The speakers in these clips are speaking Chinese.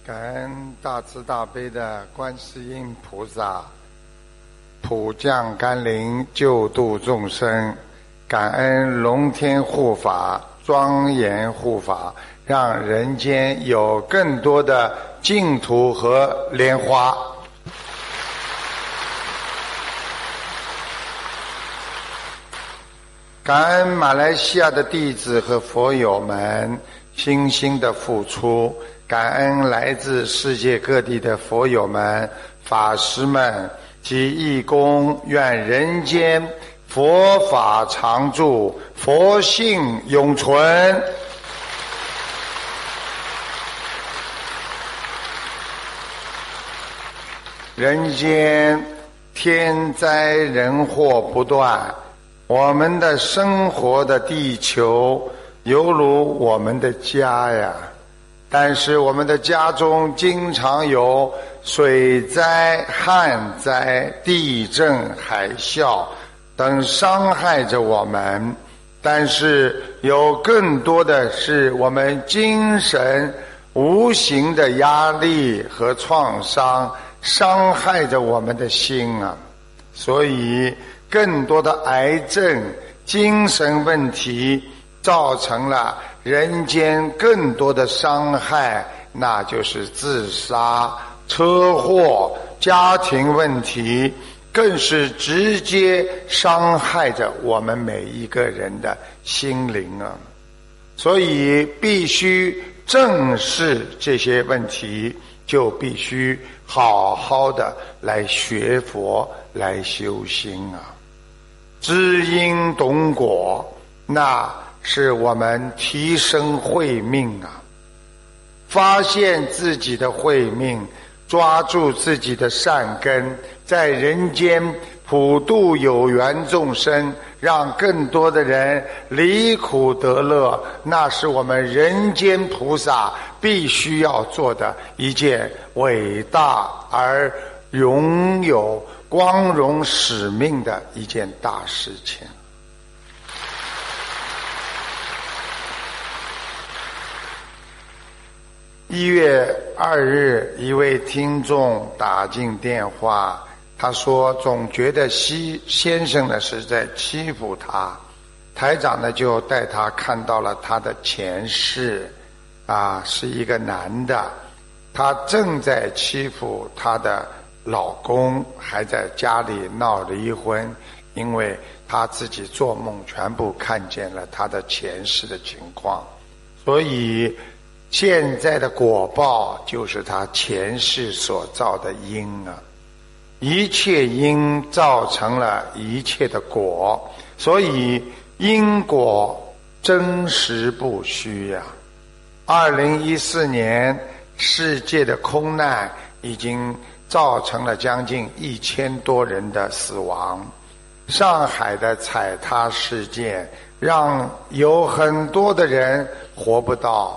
感恩大慈大悲的观世音菩萨普降甘霖救度众生，感恩龙天护法庄严护法，让人间有更多的净土和莲花。感恩马来西亚的弟子和佛友们辛辛的付出，感恩来自世界各地的佛友们、法师们及义工，愿人间佛法常驻，佛性永存。人间天灾人祸不断，我们的生活的地球犹如我们的家呀，但是我们的家中经常有水灾、旱灾、地震、海啸等伤害着我们，但是有更多的是我们精神无形的压力和创伤伤害着我们的心啊，所以更多的癌症、精神问题造成了人间更多的伤害，那就是自杀、车祸、家庭问题，更是直接伤害着我们每一个人的心灵啊！所以必须正视这些问题，就必须好好的来学佛、来修心啊！知因懂果，那是我们提升慧命啊！发现自己的慧命，抓住自己的善根，在人间普度有缘众生，让更多的人离苦得乐，那是我们人间菩萨必须要做的一件伟大而拥有光荣使命的一件大事情。1月2日，一位听众打进电话，他说总觉得先生呢是在欺负他，台长呢就带他看到了他的前世是一个男的，他正在欺负他的老公，还在家里闹离婚，因为他自己做梦全部看见了他的前世的情况，所以现在的果报就是他前世所造的因啊，一切因造成了一切的果，所以因果真实不虚呀。2014年世界的空难已经造成了将近1000多人的死亡，上海的踩踏事件让有很多的人活不到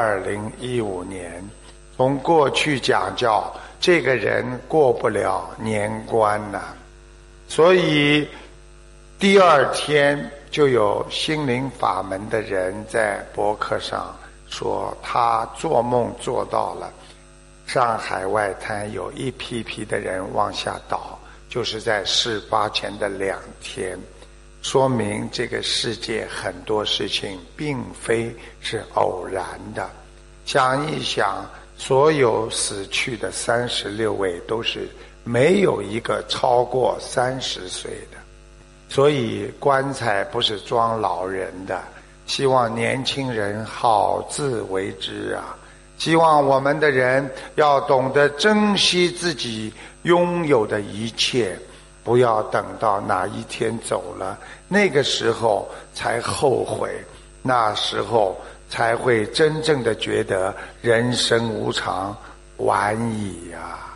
2015年，从过去讲叫这个人过不了年关所以第二天就有心灵法门的人在博客上说他做梦做到了上海外滩有一批批的人往下倒，就是在事发前的2天，说明这个世界很多事情并非是偶然的。想一想，所有死去的36位都是没有一个超过30岁的，所以棺材不是装老人的，希望年轻人好自为之啊！希望我们的人要懂得珍惜自己拥有的一切，不要等到哪一天走了，那个时候才后悔，那时候才会真正的觉得人生无常，晚矣啊！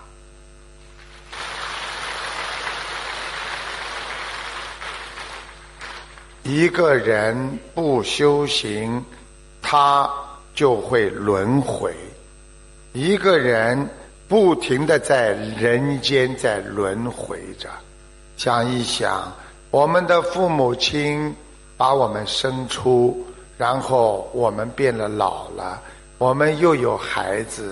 一个人不修行，他就会轮回。一个人不停地在人间在轮回着。想一想，我们的父母亲把我们生出，然后我们变了老了，我们又有孩子，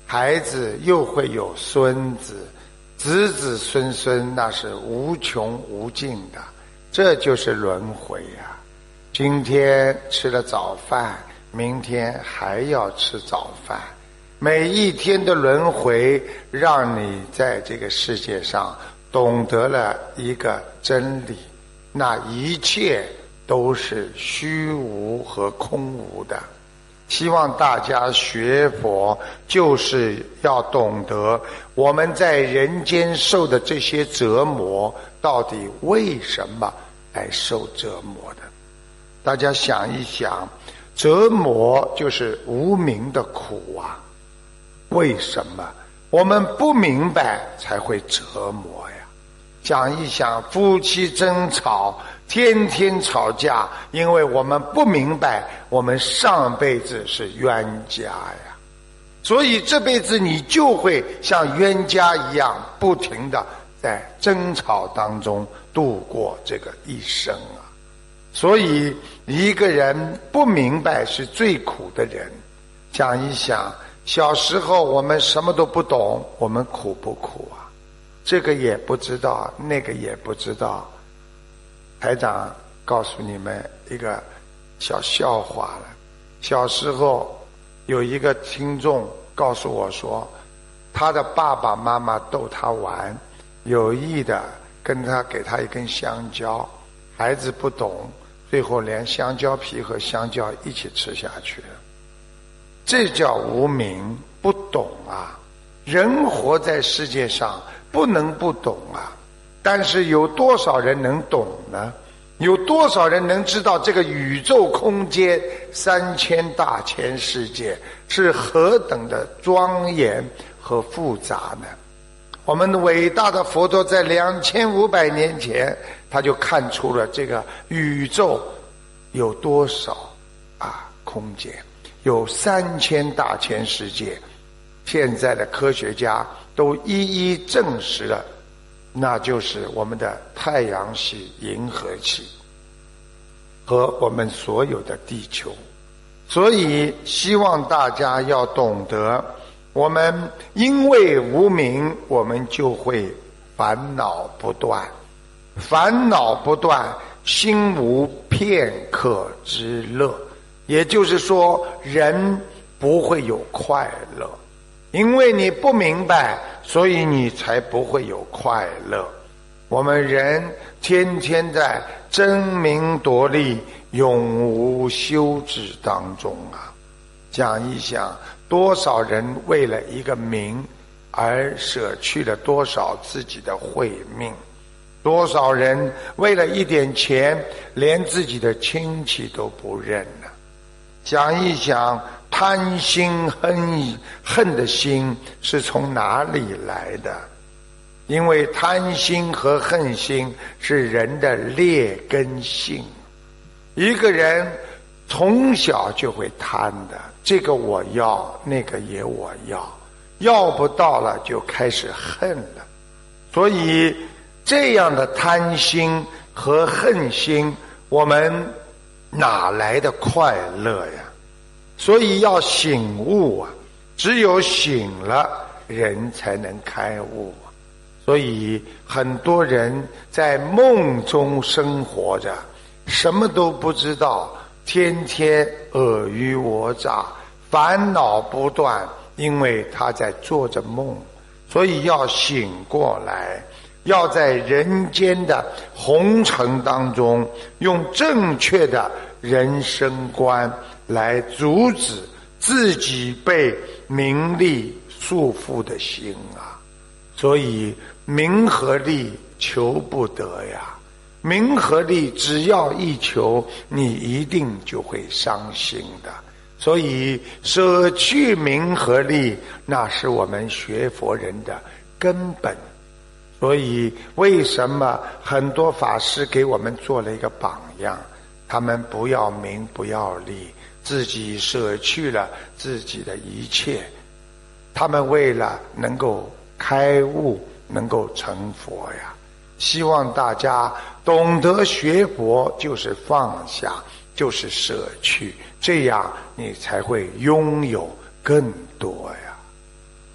孩子又会有孙子，子子孙孙，那是无穷无尽的，这就是轮回呀。今天吃了早饭，明天还要吃早饭，每一天的轮回，让你在这个世界上懂得了一个真理，那一切都是虚无和空无的。希望大家学佛，就是要懂得我们在人间受的这些折磨，到底为什么来受折磨的。大家想一想，折磨就是无明的苦啊。为什么我们不明白才会折磨呀？想一想，夫妻争吵，天天吵架，因为我们不明白我们上辈子是冤家呀，所以这辈子你就会像冤家一样，不停地在争吵当中度过这个一生啊。所以一个人不明白是最苦的人。想一想，小时候我们什么都不懂，我们苦不苦啊？这个也不知道，那个也不知道。台长告诉你们一个小笑话了。小时候有一个听众告诉我说，他的爸爸妈妈逗他玩，有意的给他一根香蕉，孩子不懂，最后连香蕉皮和香蕉一起吃下去了。这叫无明，不懂啊。人活在世界上不能不懂啊，但是有多少人能懂呢？有多少人能知道这个宇宙空间3000大千世界是何等的庄严和复杂呢？我们的伟大的佛陀在2500年前，他就看出了这个宇宙有多少空间，有3000大千世界。现在的科学家都一一证实了，那就是我们的太阳系、银河系和我们所有的地球。所以希望大家要懂得，我们因为无明，我们就会烦恼不断，烦恼不断，心无片刻之乐。也就是说，人不会有快乐，因为你不明白，所以你才不会有快乐。我们人天天在争名夺利、永无休止当中啊。想一想，多少人为了一个名而舍去了多少自己的慧命，多少人为了一点钱连自己的亲戚都不认了。想一想，贪心恨的心是从哪里来的？因为贪心和恨心是人的劣根性。一个人从小就会贪的，这个我要，那个也我要不到了就开始恨了。所以这样的贪心和恨心，我们哪来的快乐呀？所以要醒悟啊，只有醒了，人才能开悟啊。所以很多人在梦中生活着，什么都不知道，天天尔虞我诈，烦恼不断，因为他在做着梦。所以要醒过来，要在人间的红尘当中，用正确的人生观来阻止自己被名利束缚的心啊。所以名和利求不得呀，名和利只要一求，你一定就会伤心的。所以舍去名和利，那是我们学佛人的根本。所以为什么很多法师给我们做了一个榜样，他们不要名不要利，自己舍去了自己的一切，他们为了能够开悟，能够成佛呀。希望大家懂得学佛就是放下，就是舍去，这样你才会拥有更多呀。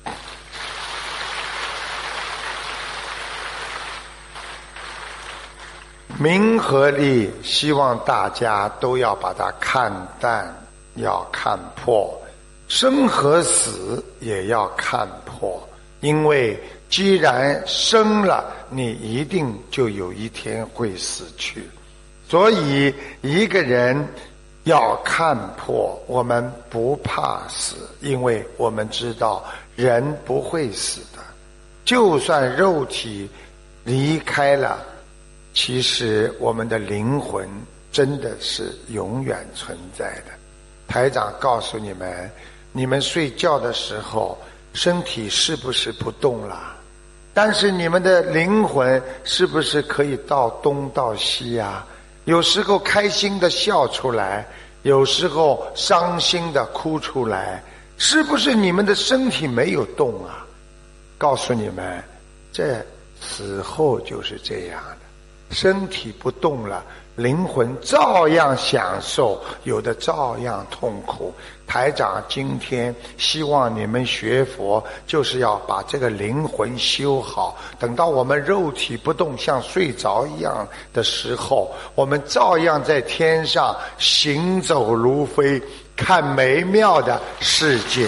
名和利，希望大家都要把它看淡，要看破。生和死也要看破，因为既然生了，你一定就有一天会死去。所以一个人要看破，我们不怕死，因为我们知道人不会死的，就算肉体离开了，其实我们的灵魂真的是永远存在的。台长告诉你们，你们睡觉的时候身体是不是不动了？但是你们的灵魂是不是可以到东到西啊？有时候开心的笑出来，有时候伤心的哭出来，是不是你们的身体没有动啊？告诉你们，这死后就是这样的，身体不动了，灵魂照样享受，有的照样痛苦。台长今天希望你们学佛，就是要把这个灵魂修好，等到我们肉体不动，像睡着一样的时候，我们照样在天上行走如飞，看美妙的世界。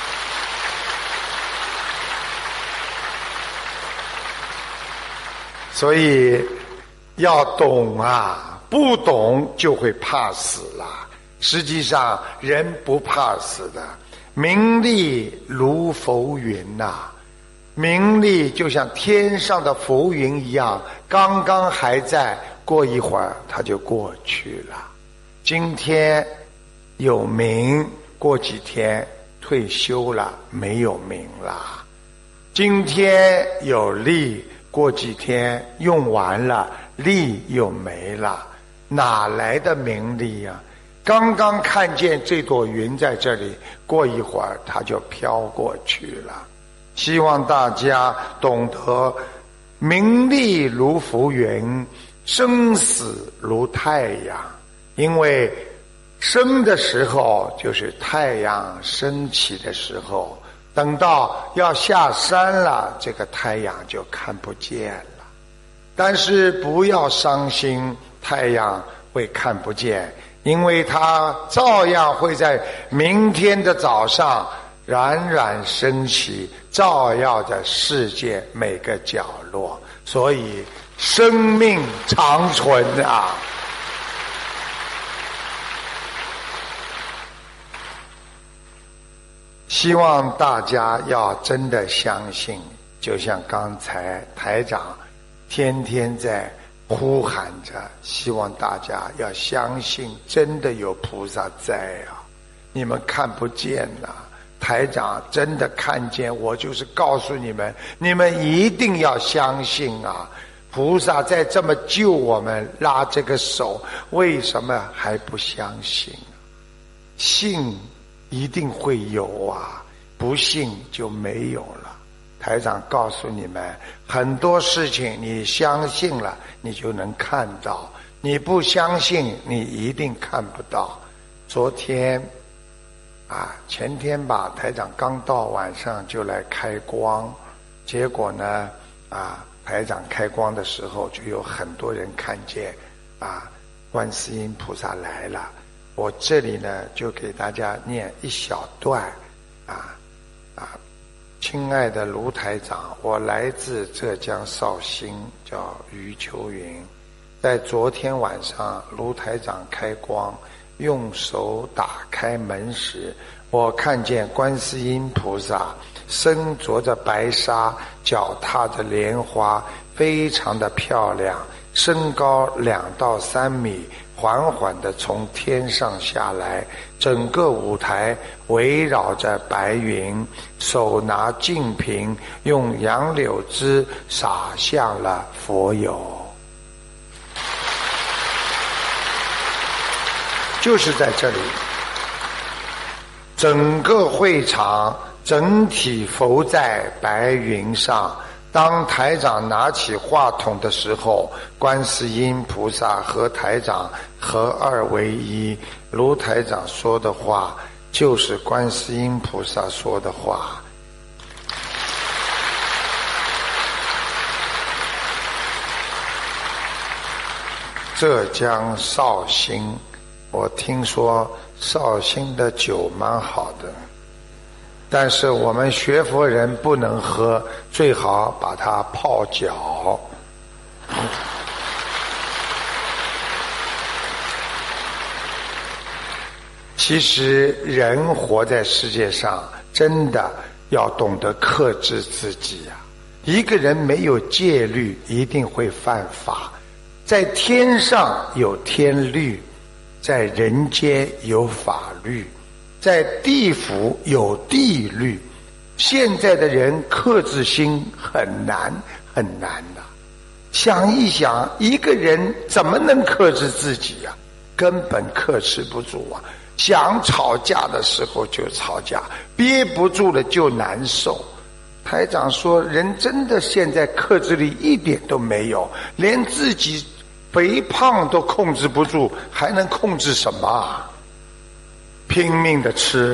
所以要懂啊，不懂就会怕死了。实际上人不怕死的，名利如浮云呐，名利就像天上的浮云一样，刚刚还在，过一会儿它就过去了。今天有名，过几天退休了，没有名了。今天有利，过几天用完了，利又没了，哪来的名利啊？刚刚看见这朵云在这里，过一会儿它就飘过去了。希望大家懂得名利如浮云，生死如太阳。因为生的时候就是太阳升起的时候，等到要下山了，这个太阳就看不见了。但是不要伤心，太阳会看不见，因为它照样会在明天的早上冉冉升起，照耀着世界每个角落。所以生命长存啊！希望大家要真的相信，就像刚才台长天天在呼喊着，希望大家要相信真的有菩萨在啊！你们看不见啊，台长真的看见，我就是告诉你们，你们一定要相信啊！菩萨在这么救我们，拉这个手，为什么还不相信？信一定会有啊，不信就没有了。台长告诉你们，很多事情你相信了，你就能看到；你不相信，你一定看不到。昨天前天吧，台长刚到，晚上就来开光，结果呢台长开光的时候，就有很多人看见观世音菩萨来了。我这里呢就给大家念一小段亲爱的卢台长，我来自浙江绍兴，叫余秋云。在昨天晚上卢台长开光，用手打开门时，我看见观世音菩萨身着着白纱，脚踏着莲花，非常的漂亮，身高2到3米，缓缓地从天上下来，整个舞台围绕着白云，手拿净瓶，用杨柳枝洒向了佛友。就是在这里，整个会场整体浮在白云上。当台长拿起话筒的时候，观世音菩萨和台长合二为一，卢台长说的话就是观世音菩萨说的话。 浙江绍兴，我听说绍兴的酒蛮好的，但是我们学佛人不能喝，最好把它泡脚。其实人活在世界上，真的要懂得克制自己呀。一个人没有戒律，一定会犯法。在天上有天律，在人间有法律，在地府有地律。现在的人克制心很难很难的。想一想，一个人怎么能克制自己呀？根本克制不住啊！想吵架的时候就吵架，憋不住了就难受。台长说，人真的现在克制力一点都没有，连自己肥胖都控制不住，还能控制什么啊？拼命的吃。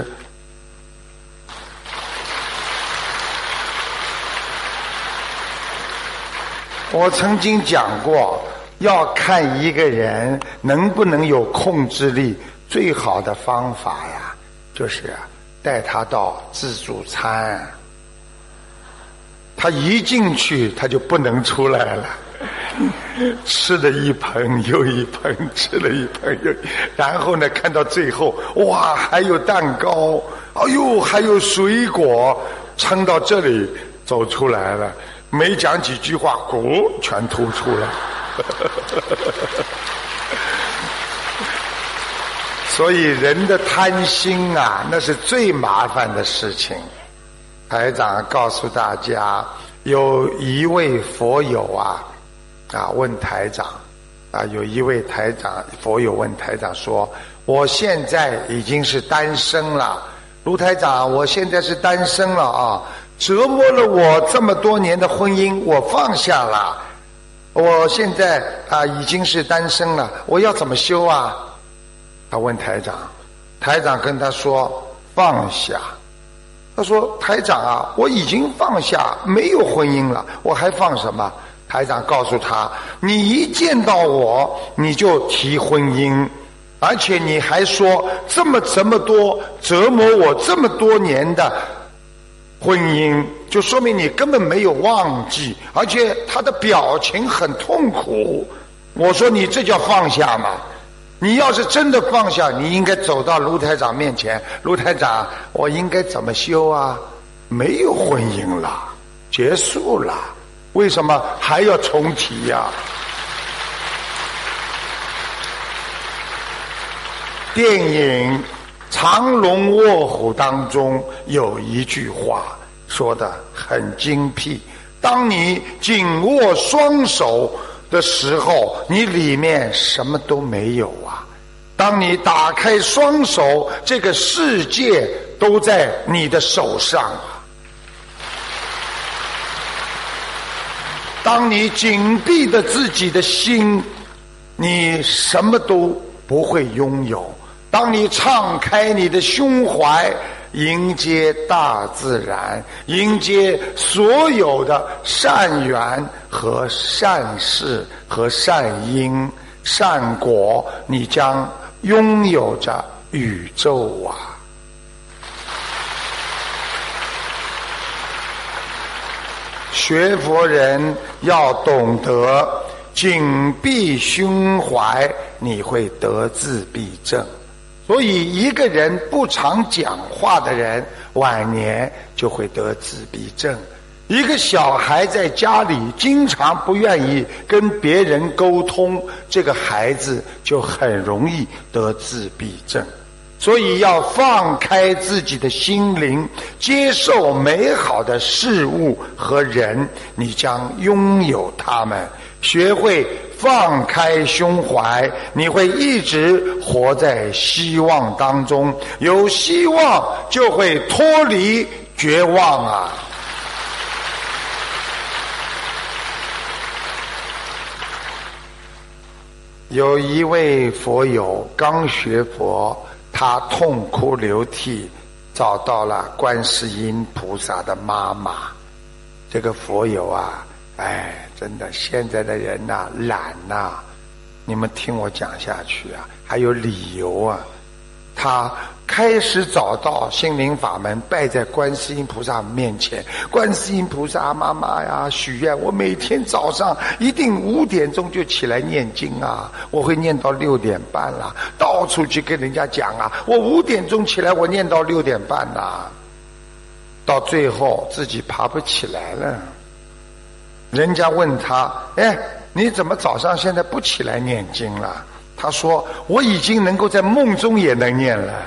我曾经讲过，要看一个人能不能有控制力，最好的方法呀，就是带他到自助餐。他一进去，他就不能出来了，吃了一盆又一盆，吃了一盆又，然后呢，看到最后，哇，还有蛋糕，哎呦，还有水果，撑到这里走出来了，没讲几句话，咕，全吐出来。所以人的贪心啊，那是最麻烦的事情。台长告诉大家，有一位佛友问台长有一位佛友问台长说，我现在已经是单身了，卢台长，我现在是单身了啊，折磨了我这么多年的婚姻，我放下了，我现在已经是单身了，我要怎么修啊？他问台长，台长跟他说放下。他说，台长我已经放下，没有婚姻了，我还放什么？台长告诉他，你一见到我你就提婚姻，而且你还说这么多折磨我这么多年的婚姻，就说明你根本没有忘记，而且他的表情很痛苦。我说你这叫放下吗？你要是真的放下，你应该走到卢台长面前，卢台长，我应该怎么修啊？没有婚姻了，结束了，为什么还要重提呀？电影《藏龙卧虎》当中有一句话说得很精辟，当你紧握双手的时候，你里面什么都没有啊。当你打开双手，这个世界都在你的手上啊。当你紧闭着自己的心，你什么都不会拥有。当你敞开你的胸怀，迎接大自然，迎接所有的善缘和善事和善因善果，你将拥有着宇宙啊！学佛人要懂得紧闭胸怀，你会得自闭症。所以一个人不常讲话的人，晚年就会得自闭症。一个小孩在家里经常不愿意跟别人沟通，这个孩子就很容易得自闭症。所以要放开自己的心灵，接受美好的事物和人，你将拥有它们。学会放开胸怀，你会一直活在希望当中，有希望就会脱离绝望啊！有一位佛友刚学佛，他痛哭流涕，找到了观世音菩萨的妈妈。这个佛友真的现在的人懒你们听我讲下去啊，还有理由啊。他开始找到心灵法门，拜在观世音菩萨面前。观世音菩萨妈妈呀，许愿我每天早上一定5点钟就起来念经啊，我会念到6点半啦。到处去跟人家讲啊，我5点钟起来，我念到6点半啦。到最后自己爬不起来了。人家问他，哎，你怎么早上现在不起来念经了？他说，我已经能够在梦中也能念了。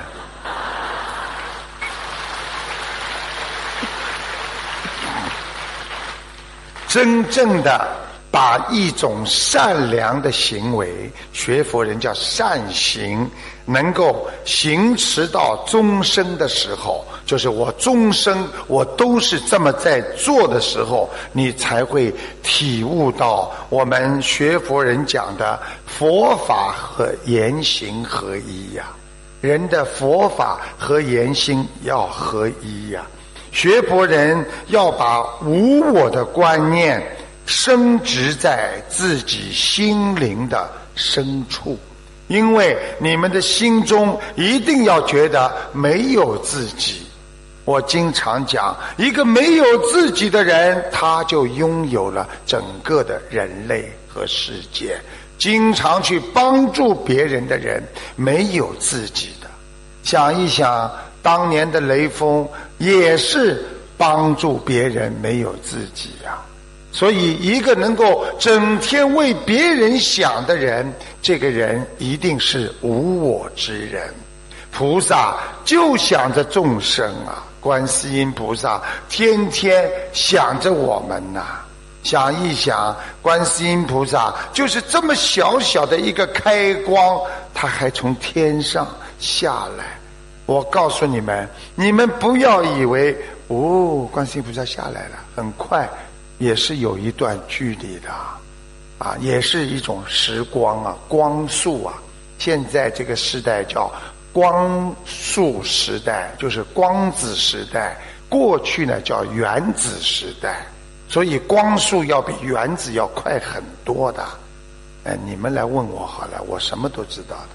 真正的把一种善良的行为，学佛人叫善行，能够行持到终生的时候，就是我终生我都是这么在做的时候，你才会体悟到我们学佛人讲的佛法和言行合一呀。人的佛法和言行要合一呀。学佛人要把无我的观念升植在自己心灵的深处，因为你们的心中一定要觉得没有自己。我经常讲，一个没有自己的人，他就拥有了整个的人类和世界。经常去帮助别人的人，没有自己的。想一想，当年的雷锋也是帮助别人，没有自己啊。所以一个能够整天为别人想的人，这个人一定是无我之人。菩萨就想着众生啊，观世音菩萨天天想着我们啊。想一想，观世音菩萨就是这么小小的一个开光，他还从天上下来。我告诉你们，你们不要以为观世音菩萨下来了很快，也是有一段距离的啊，也是一种时光啊，光速啊。现在这个时代叫光速时代，就是光子时代。过去呢叫原子时代，所以光速要比原子要快很多的。你们来问我好了，我什么都知道的。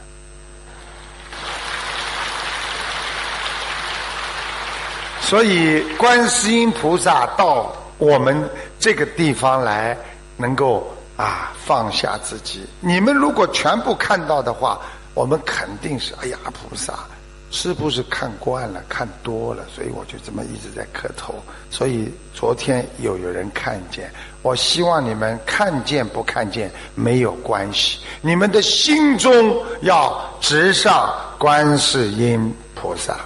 所以观世音菩萨到我们这个地方来，能够放下自己。你们如果全部看到的话，我们肯定是菩萨是不是看惯了看多了，所以我就这么一直在磕头。所以昨天有人看见，我希望你们看见不看见没有关系，你们的心中要直上观世音菩萨。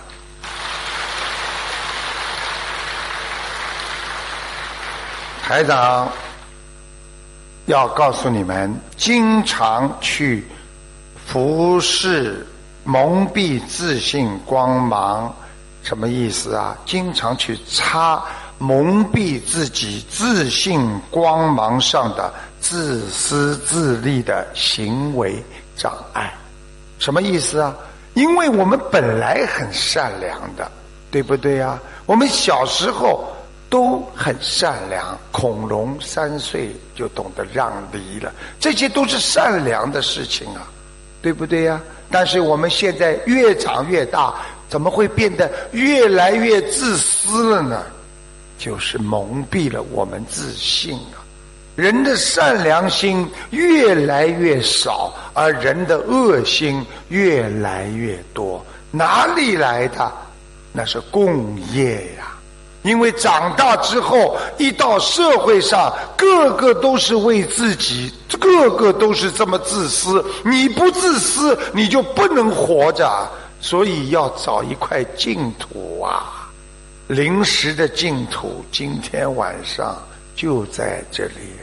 台长要告诉你们，经常去服侍蒙蔽自信光芒，什么意思啊？经常去擦蒙蔽自己自信光芒上的自私自利的行为障碍。什么意思啊？因为我们本来很善良的，对不对啊？我们小时候都很善良，孔融3岁就懂得让梨了，这些都是善良的事情啊，对不对呀？但是我们现在越长越大，怎么会变得越来越自私了呢？就是蒙蔽了我们自信啊。人的善良心越来越少，而人的恶心越来越多，哪里来的？那是共业呀。因为长大之后，一到社会上，个个都是为自己，个个都是这么自私。你不自私，你就不能活着。所以要找一块净土啊，临时的净土，今天晚上就在这里啊。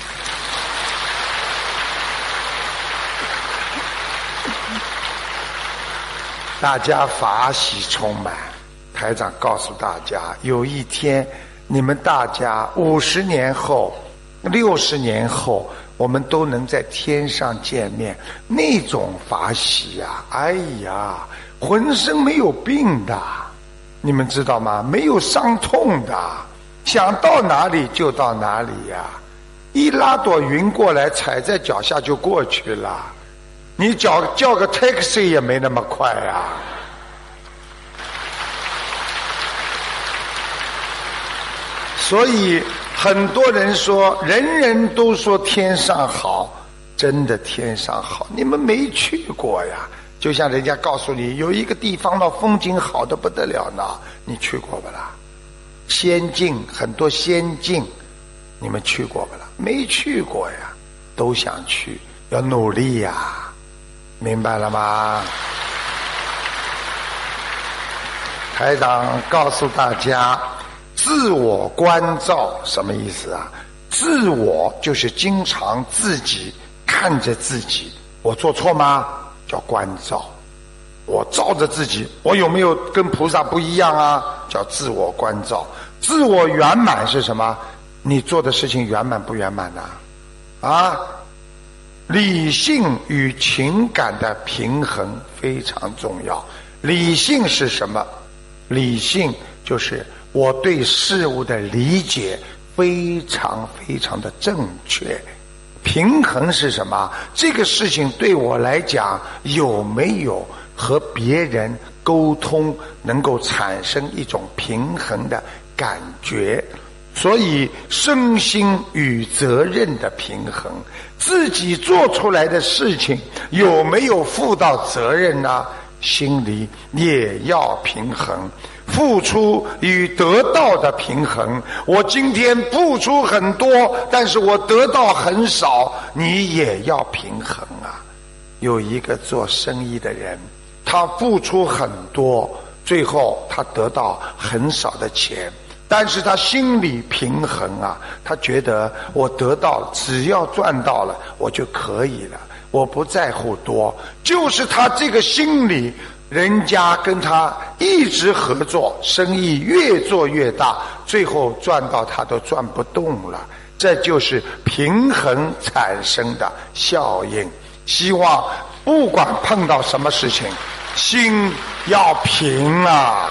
大家法喜充满。台长告诉大家，有一天你们大家50年后60年后，我们都能在天上见面，那种法喜啊，哎呀，浑身没有病的，你们知道吗？没有伤痛的，想到哪里就到哪里呀， 一拉朵云过来，踩在脚下就过去了。你叫个 taxi 也没那么快啊。所以很多人说，人人都说天上好，真的天上好，你们没去过呀。就像人家告诉你有一个地方的风景好得不得了呢，你去过不啦？仙境，很多仙境你们去过不啦？没去过呀，都想去，要努力呀，明白了吗？台长告诉大家，自我关照什么意思啊？自我就是经常自己看着自己，我做错吗？叫关照。我照着自己，我有没有跟菩萨不一样啊？叫自我关照。自我圆满是什么？你做的事情圆满不圆满啊？理性与情感的平衡非常重要。理性是什么？理性就是我对事物的理解非常非常的正确。平衡是什么？这个事情对我来讲有没有和别人沟通能够产生一种平衡的感觉？所以身心与责任的平衡，自己做出来的事情有没有负到责任呢？心里也要平衡。付出与得到的平衡，我今天付出很多，但是我得到很少，你也要平衡啊。有一个做生意的人，他付出很多，最后他得到很少的钱，但是他心里平衡啊，他觉得我得到了，只要赚到了我就可以了，我不在乎多。就是他这个心理，人家跟他一直合作，生意越做越大，最后赚到他都赚不动了。这就是平衡产生的效应。希望不管碰到什么事情，心要平啊。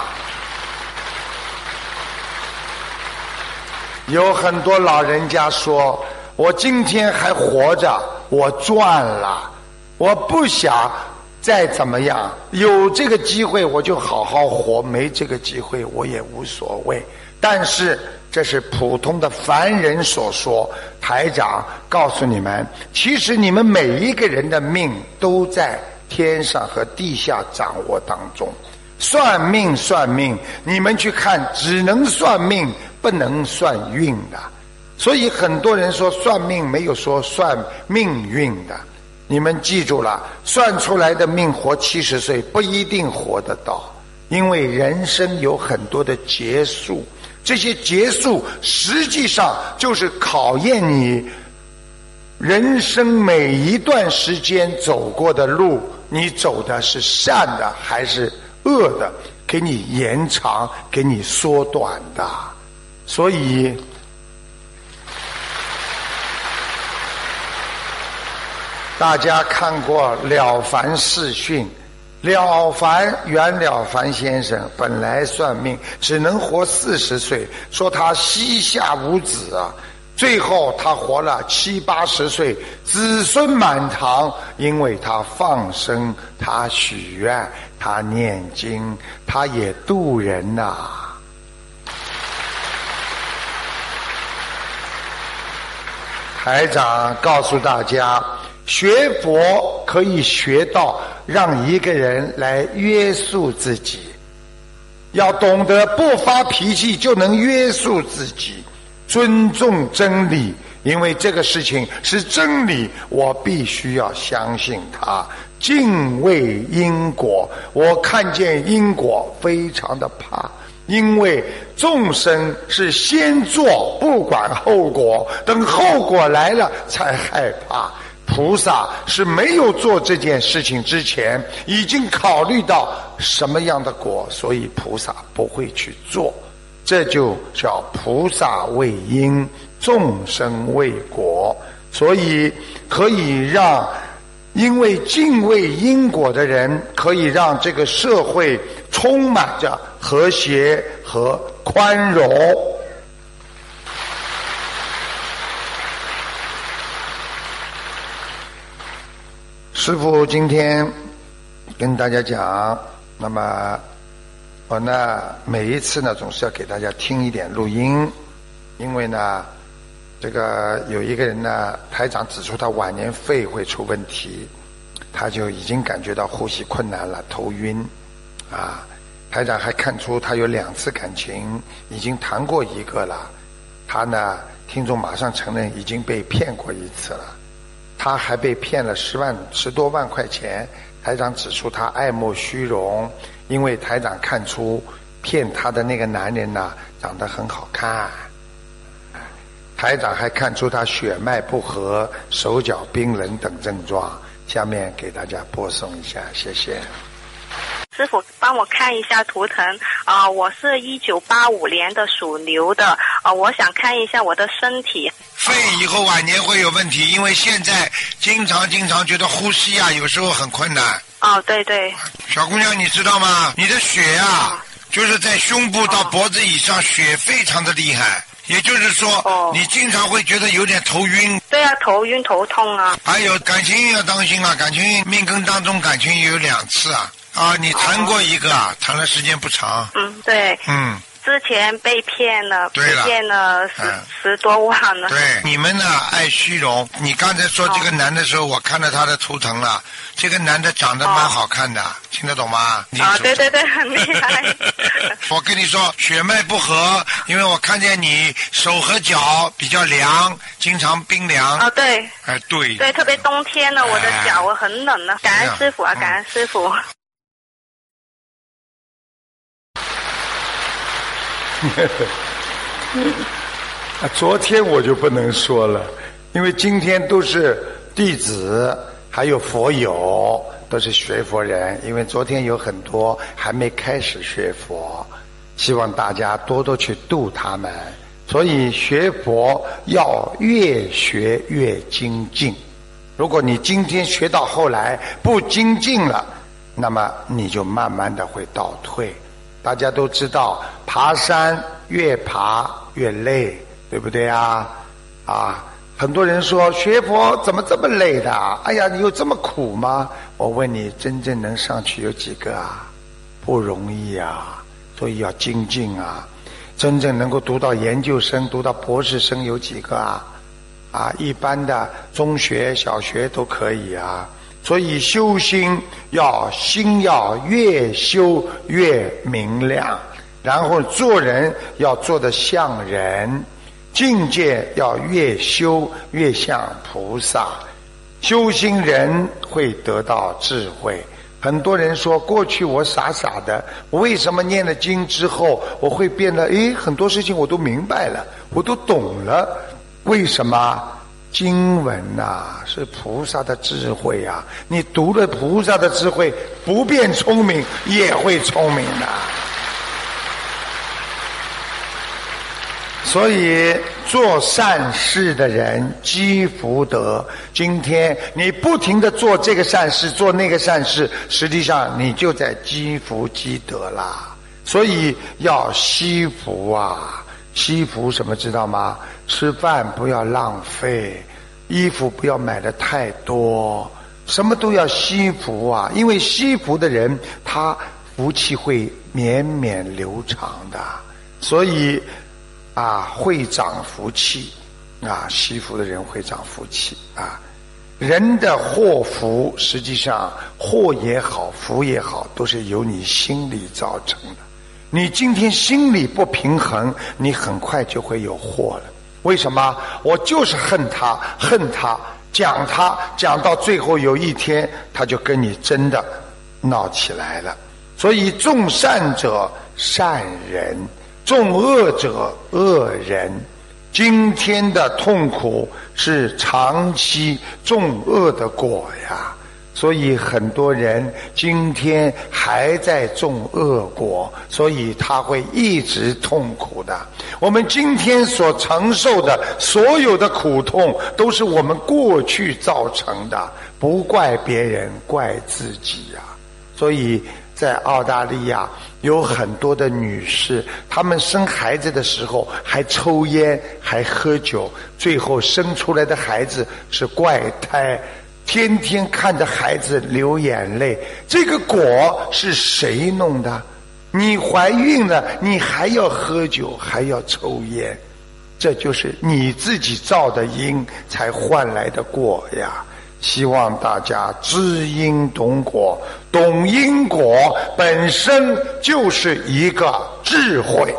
有很多老人家说，我今天还活着，我赚了，我不想再怎么样，有这个机会我就好好活，没这个机会我也无所谓。但是这是普通的凡人所说，台长告诉你们，其实你们每一个人的命都在天上和地下掌握当中。算命算命，你们去看，只能算命不能算运的。所以很多人说算命，没有说算命运的。你们记住了，算出来的命活70岁不一定活得到，因为人生有很多的结束，这些结束实际上就是考验你人生每一段时间走过的路，你走的是善的还是恶的，给你延长给你缩短的。所以大家看过《了凡四训》，袁了凡先生本来算命只能活40岁，说他膝下无子啊，最后他活了70、80岁，子孙满堂，因为他放生，他许愿，他念经，他也度人呐。台长告诉大家，学佛可以学到让一个人来约束自己，要懂得不发脾气就能约束自己，尊重真理，因为这个事情是真理，我必须要相信它。敬畏因果，我看见因果非常的怕，因为众生是先做不管后果，等后果来了才害怕。菩萨是没有做这件事情之前已经考虑到什么样的果，所以菩萨不会去做。这就叫菩萨为因，众生为果。所以可以让因为敬畏因果的人，可以让这个社会充满着和谐和宽容。 师父今天跟大家讲，那么我呢每一次呢总是要给大家听一点录音，因为呢这个有一个人呢，台长指出他晚年肺会出问题，他就已经感觉到呼吸困难了，头晕啊。台长还看出他有2次感情已经谈过一个了，他呢听众马上承认已经被骗过1次了，他还被骗了10多万块钱。台长指出他爱慕虚荣，因为台长看出骗他的那个男人呢长得很好看。台长还看出他血脉不和，手脚冰冷等症状。下面给大家播送一下，谢谢。 师傅帮我看一下图腾我是1985年的属牛的我想看一下我的身体。 肺以后晚年会有问题，因为现在经常觉得呼吸啊有时候很困难。 对对。 小姑娘你知道吗？你的血啊就是在胸部到脖子以上血非常的厉害，也就是说你经常会觉得有点头晕。 对啊，头晕头痛啊。 还有感情要当心啊，感情命根当中感情也有2次你谈过一个谈了时间不长。 对。之前被骗了，骗了10多万了。 对，你们呢爱虚荣。你刚才说这个男的时候，我看到他的图腾了，这个男的长得蛮好看的，听得懂吗？ 对对对，很厉害。 我跟你说，血脉不和，因为我看见你手和脚比较凉，经常冰凉。 对。 对。 对，特别冬天了，我的脚我很冷了。感恩师傅感恩师傅。 昨天我就不能说了，因为今天都是弟子还有佛友，都是学佛人，因为昨天有很多还没开始学佛，希望大家多多去度他们。所以学佛要越学越精进，如果你今天学到后来不精进了，那么你就慢慢的会倒退。大家都知道爬山越爬越累，对不对啊？很多人说学佛怎么这么累的？哎呀，你有这么苦吗？我问你，真正能上去有几个啊？不容易啊，所以要精进啊。真正能够读到研究生、读到博士生有几个啊？一般的中学、小学都可以啊。所以修心要越修越明亮，然后做人要做得像人，境界要越修越像菩萨。修心人会得到智慧。很多人说过去我傻傻的，我为什么念了经之后我会变得很多事情我都明白了，我都懂了？为什么？经文是菩萨的智慧啊，你读了菩萨的智慧，不变聪明也会聪明的。所以做善事的人积福德，今天你不停地做这个善事做那个善事，实际上你就在积福积德啦。所以要惜福惜福什么知道吗？吃饭不要浪费，衣服不要买得太多，什么都要惜福因为惜福的人他福气会绵绵流长的，所以会长福气惜福的人会长福气人的祸福实际上祸也好福也好都是由你心理造成的。你今天心理不平衡，你很快就会有祸了。为什么？我就是恨他讲到最后有一天他就跟你真的闹起来了。所以种善者善人，种恶者恶人。今天的痛苦是长期种恶的果呀，所以很多人今天还在种恶果，所以他会一直痛苦的。我们今天所承受的所有的苦痛都是我们过去造成的，不怪别人，怪自己所以在澳大利亚有很多的女士，她们生孩子的时候还抽烟还喝酒，最后生出来的孩子是怪胎， 天天看着孩子流眼泪，这个果是谁弄的？你怀孕了，你还要喝酒，还要抽烟，这就是你自己造的因才换来的果呀。希望大家知因懂果，懂因果本身就是一个智慧。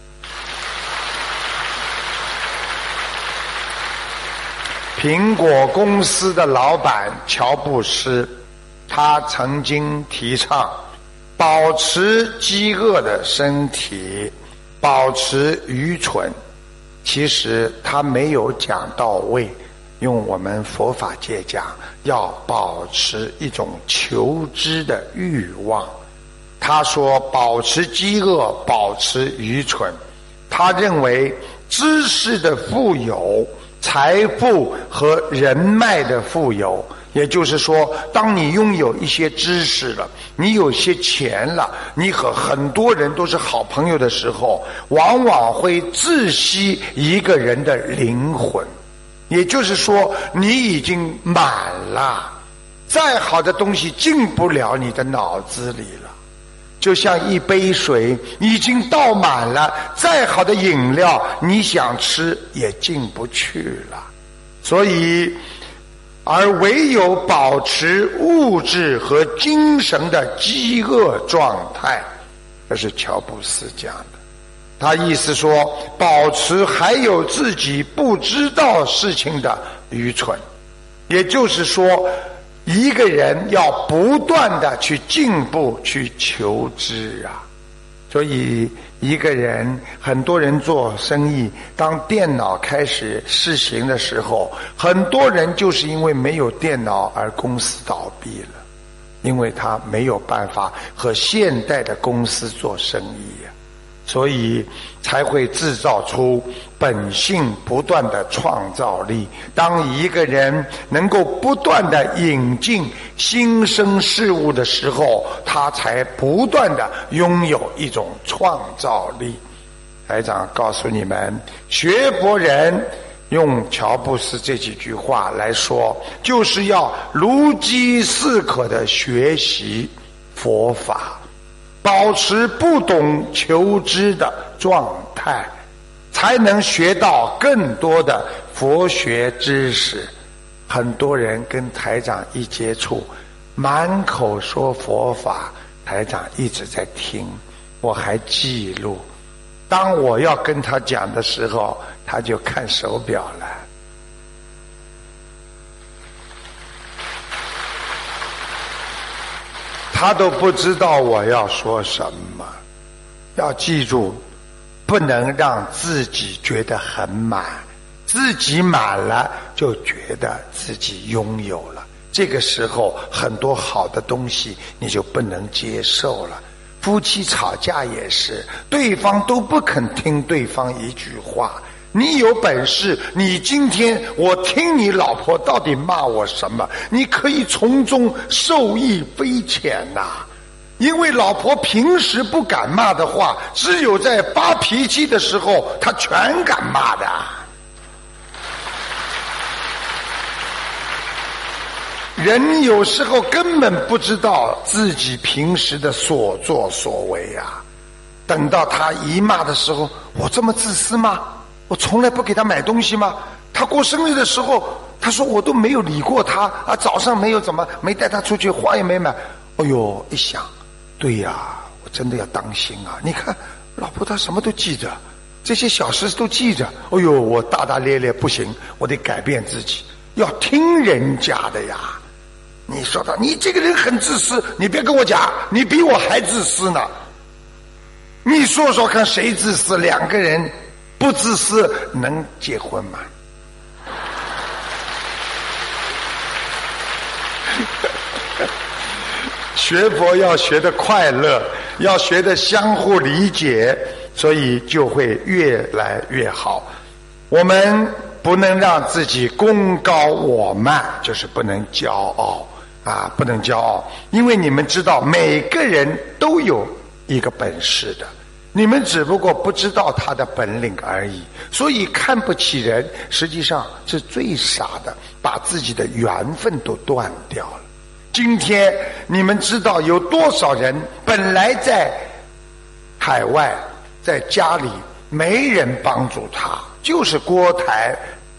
苹果公司的老板乔布斯，他曾经提倡保持饥饿的身体，保持愚蠢。其实他没有讲到位，用我们佛法界讲，要保持一种求知的欲望。他说保持饥饿，保持愚蠢。他认为知识的富有，财富和人脉的富有，也就是说，当你拥有一些知识了，你有些钱了，你和很多人都是好朋友的时候，往往会窒息一个人的灵魂。也就是说，你已经满了，再好的东西进不了你的脑子里了。就像一杯水已经倒满了，再好的饮料你想吃也进不去了。所以而唯有保持物质和精神的饥饿状态，这是乔布斯讲的。他意思说，保持还有自己不知道事情的愚蠢。也就是说，一个人要不断的去进步，去求知啊。所以一个人，很多人做生意，当电脑开始试行的时候，很多人就是因为没有电脑而公司倒闭了，因为他没有办法和现代的公司做生意啊。所以才会制造出本性不断的创造力。当一个人能够不断的引进新生事物的时候，他才不断的拥有一种创造力。台长告诉你们，学佛人用乔布斯这几句话来说，就是要如饥似渴的学习佛法，保持不懂求知的状态，才能学到更多的佛学知识。很多人跟台长一接触，满口说佛法，台长一直在听，我还记录。当我要跟他讲的时候，他就看手表了。他都不知道我要说什么。要记住，不能让自己觉得很满，自己满了就觉得自己拥有了，这个时候很多好的东西你就不能接受了。夫妻吵架也是，对方都不肯听对方一句话。你有本事，你今天我听你老婆到底骂我什么，你可以从中受益匪浅呐。因为老婆平时不敢骂的话，只有在发脾气的时候她全敢骂的。人有时候根本不知道自己平时的所作所为啊，等到他一骂的时候，我这么自私吗？我从来不给他买东西吗？他过生日的时候，他说我都没有理过他啊，早上没有没带他出去，花也没买。哎呦，一想，对呀，我真的要当心啊！你看，老婆她什么都记着，这些小事都记着。哎呦，我大大咧咧不行，我得改变自己，要听人家的呀。你说他，你这个人很自私，你别跟我讲，你比我还自私呢。你说说看，谁自私？两个人不自私能结婚吗？学佛要学得快乐，要学得相互理解，所以就会越来越好。我们不能让自己功高我慢，就是不能骄傲啊，不能骄傲。因为你们知道，每个人都有一个本事的， 你们只不过不知道他的本领而已。所以看不起人，实际上是最傻的，把自己的缘分都断掉了。今天你们知道有多少人本来在海外，在家里没人帮助他，就是锅台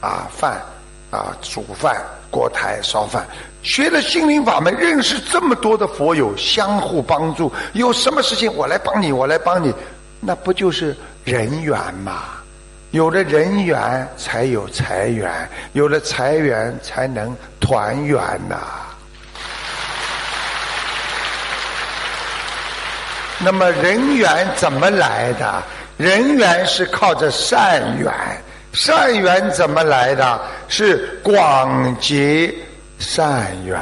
煮饭，锅台烧饭，学了心灵法门，认识这么多的佛友，相互帮助，有什么事情我来帮你，我来帮你，那不就是人缘吗？有了人缘才有财源，有了财源才能团圆那么人缘怎么来的？人缘是靠着善缘，善缘怎么来的？是广结善缘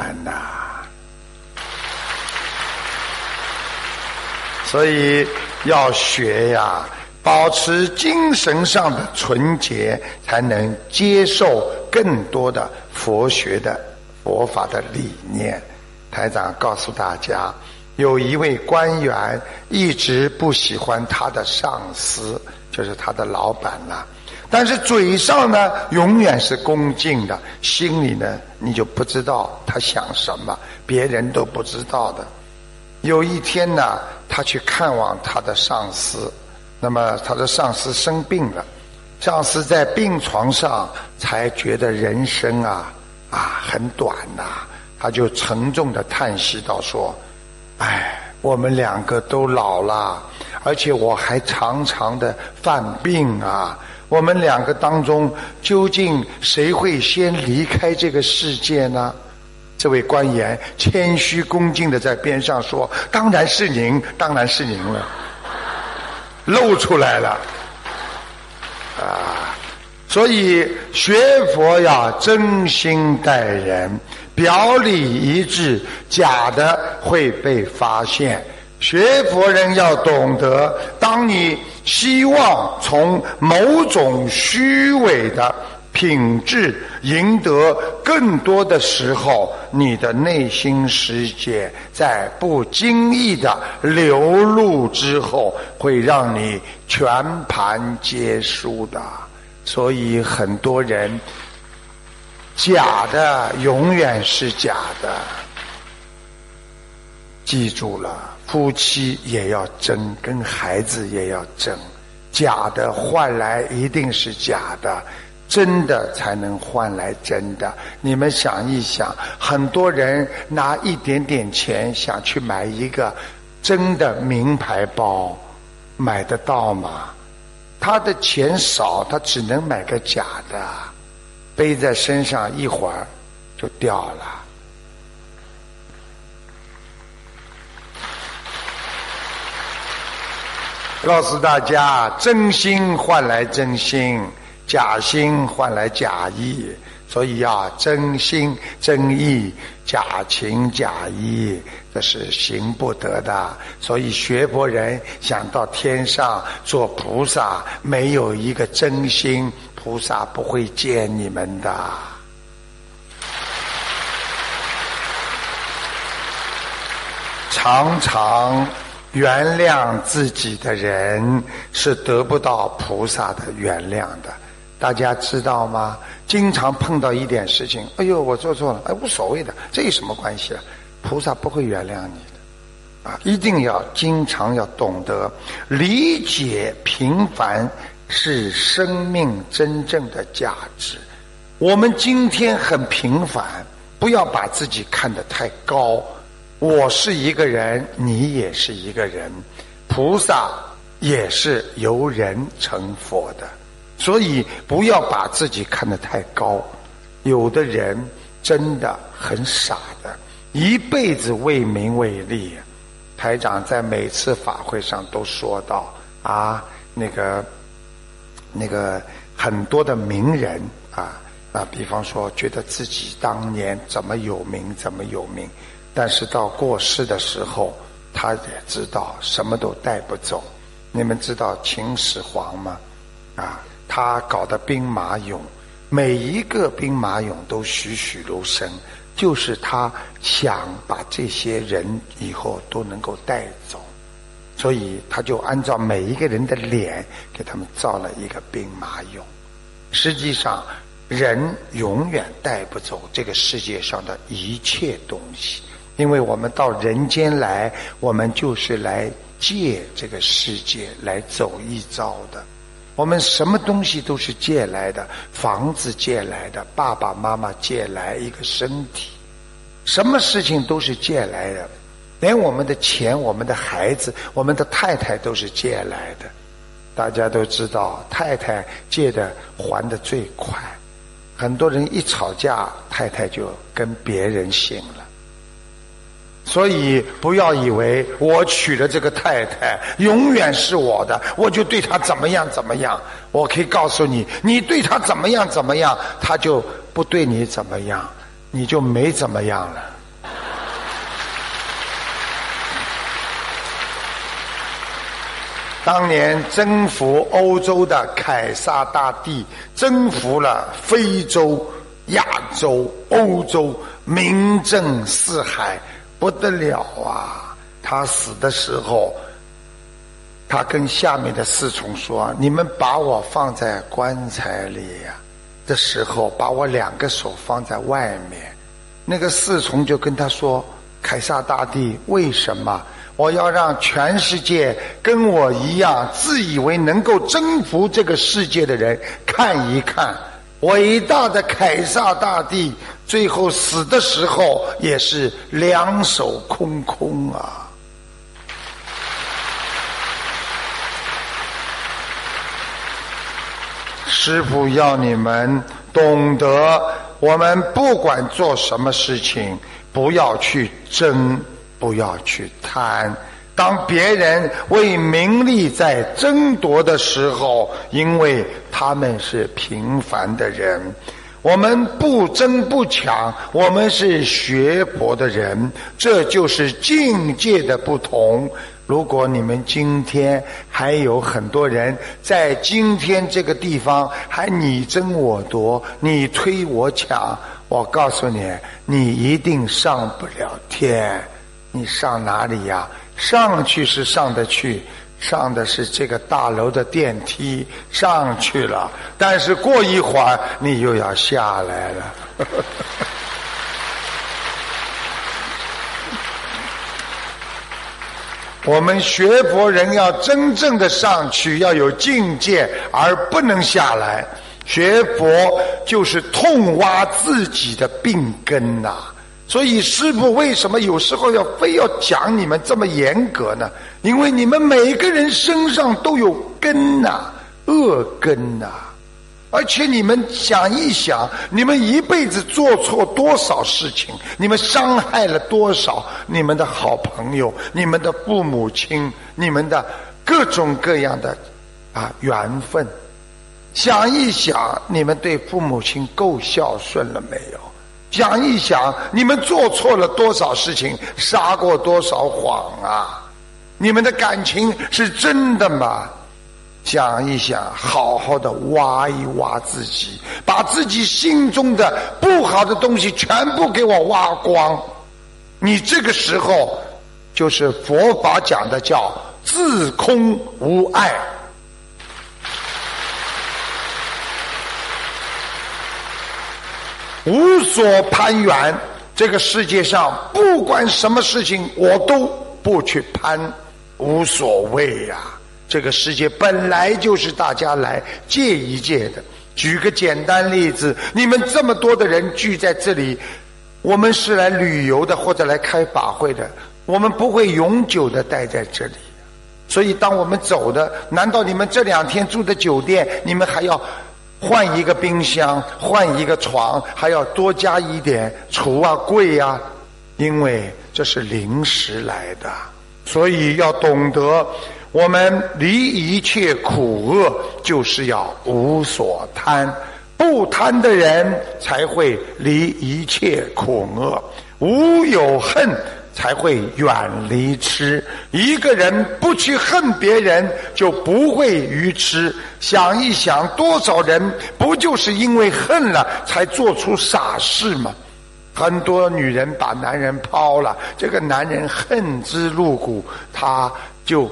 所以要学呀，保持精神上的纯洁，才能接受更多的佛学的佛法的理念。台长告诉大家，有一位官员一直不喜欢他的上司，就是他的老板但是嘴上呢永远是恭敬的，心里呢你就不知道他想什么，别人都不知道的。有一天呢，他去看望他的上司，那么他的上司生病了，上司在病床上才觉得人生很短他就沉重的叹息道说，我们两个都老了，而且我还常常的犯病我们两个当中究竟谁会先离开这个世界呢？这位官员谦虚恭敬的在边上说，当然是您，当然是您了，露出来了所以学佛要真心待人，表里一致，假的会被发现。学佛人要懂得，当你希望从某种虚伪的品质赢得更多的时候，你的内心世界在不经意的流露之后，会让你全盘皆输的。所以很多人假的永远是假的，记住了，夫妻也要争，跟孩子也要争，假的换来一定是假的，真的才能换来真的。你们想一想，很多人拿一点点钱想去买一个真的名牌包，买得到吗？他的钱少，他只能买个假的，背在身上一会儿就掉了。告诉大家，真心换来真心，假心换来假意，所以要真心真意，假情假意，这是行不得的。所以学佛人想到天上做菩萨，没有一个真心，菩萨不会见你们的。常常原谅自己的人是得不到菩萨的原谅的，大家知道吗？经常碰到一点事情，哎呦我做错了，无所谓的，这有什么关系菩萨不会原谅你的一定要经常要懂得理解平凡是生命真正的价值。我们今天很平凡，不要把自己看得太高。我是一个人，你也是一个人，菩萨也是由人成佛的，所以不要把自己看得太高。有的人真的很傻的，一辈子为名为利。台长在每次法会上都说到那个很多的名人比方说觉得自己当年怎么有名，但是到过世的时候，他也知道什么都带不走。你们知道秦始皇吗？他搞的兵马俑，每一个兵马俑都栩栩如生，就是他想把这些人以后都能够带走。 所以他就按照每一个人的脸给他们造了一个兵马俑。实际上人永远带不走这个世界上的一切东西，因为我们到人间来，我们就是来借这个世界来走一遭的。我们什么东西都是借来的，房子借来的，爸爸妈妈借来一个身体，什么事情都是借来的，连我们的钱，我们的孩子，我们的太太都是借来的。大家都知道太太借的还的最快，很多人一吵架太太就跟别人姓了。所以不要以为我娶了这个太太永远是我的，我就对她怎么样怎么样。我可以告诉你，你对她怎么样怎么样，她就不对你怎么样，你就没怎么样了。当年征服欧洲的凯撒大帝征服了非洲、亚洲、欧洲，名震四海，不得了啊！他死的时候，他跟下面的侍从说：“你们把我放在棺材里呀的时候，把我2个手放在外面。”那个侍从就跟他说：“凯撒大帝，为什么？我要让全世界跟我一样自以为能够征服这个世界的人看一看，伟大的凯撒大帝最后死的时候也是2手空空啊。”师父要你们懂得，我们不管做什么事情，不要去争，不要去贪。当别人为名利在争夺的时候，因为他们是平凡的人，我们不争不抢，我们是学佛的人，这就是境界的不同。如果你们今天还有很多人在今天这个地方还你争我夺，你推我抢，我告诉你，你一定上不了天。你上哪里呀？上去是上得去，上的是这个大楼的电梯，上去了，但是过一会儿你又要下来了。我们学佛人要真正的上去，要有境界，而不能下来。学佛就是痛挖自己的病根呐。所以师父为什么有时候非要讲你们这么严格呢？因为你们每个人身上都有根呐，恶根呐。而且你们想一想，你们一辈子做错多少事情，你们伤害了多少你们的好朋友，你们的父母亲，你们的各种各样的缘分。想一想，你们对父母亲够孝顺了没有？想一想，你们做错了多少事情，撒过多少谎啊？你们的感情是真的吗？想一想，好好的挖一挖自己，把自己心中的不好的东西全部给我挖光。你这个时候就是佛法讲的叫自空无碍。无所攀缘，这个世界上不管什么事情我都不去攀，无所谓呀。这个世界本来就是大家来借一借的。举个简单例子，你们这么多的人聚在这里，我们是来旅游的或者来开法会的，我们不会永久的待在这里。所以当我们走的，难道你们这2天住的酒店，你们还要换一个冰箱，换一个床，还要多加一点橱啊柜啊？因为这是临时来的。所以要懂得，我们离一切苦厄就是要无所贪，不贪的人才会离一切苦厄，无有恨才会远离痴。一个人不去恨别人，就不会愚痴。想一想，多少人不就是因为恨了才做出傻事吗？很多女人把男人抛了，这个男人恨之入骨，他就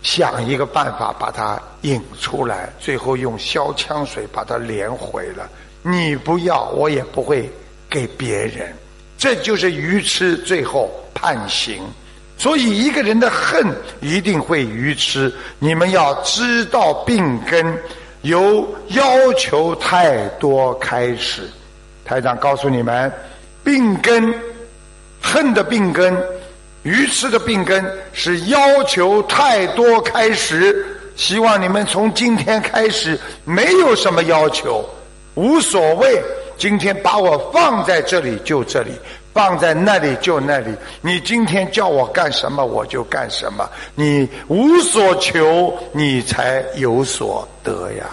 想一个办法把它引出来，最后用消腔水把它连回了。你不要，我也不会给别人，这就是愚痴，最后判刑。所以一个人的恨一定会愚痴，你们要知道病根，由要求太多开始。台长告诉你们，病根，恨的病根，愚痴的病根是要求太多开始。希望你们从今天开始没有什么要求，无所谓，今天把我放在这里就这里，放在那里就那里，你今天叫我干什么我就干什么，你无所求，你才有所得呀。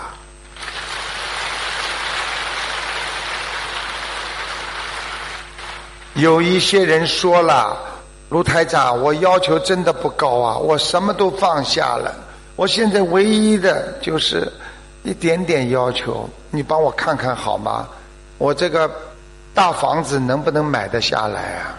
有一些人说了，卢台长，我要求真的不高啊，我什么都放下了，我现在唯一的就是一点点要求，你帮我看看好吗？我这个大房子能不能买得下来啊？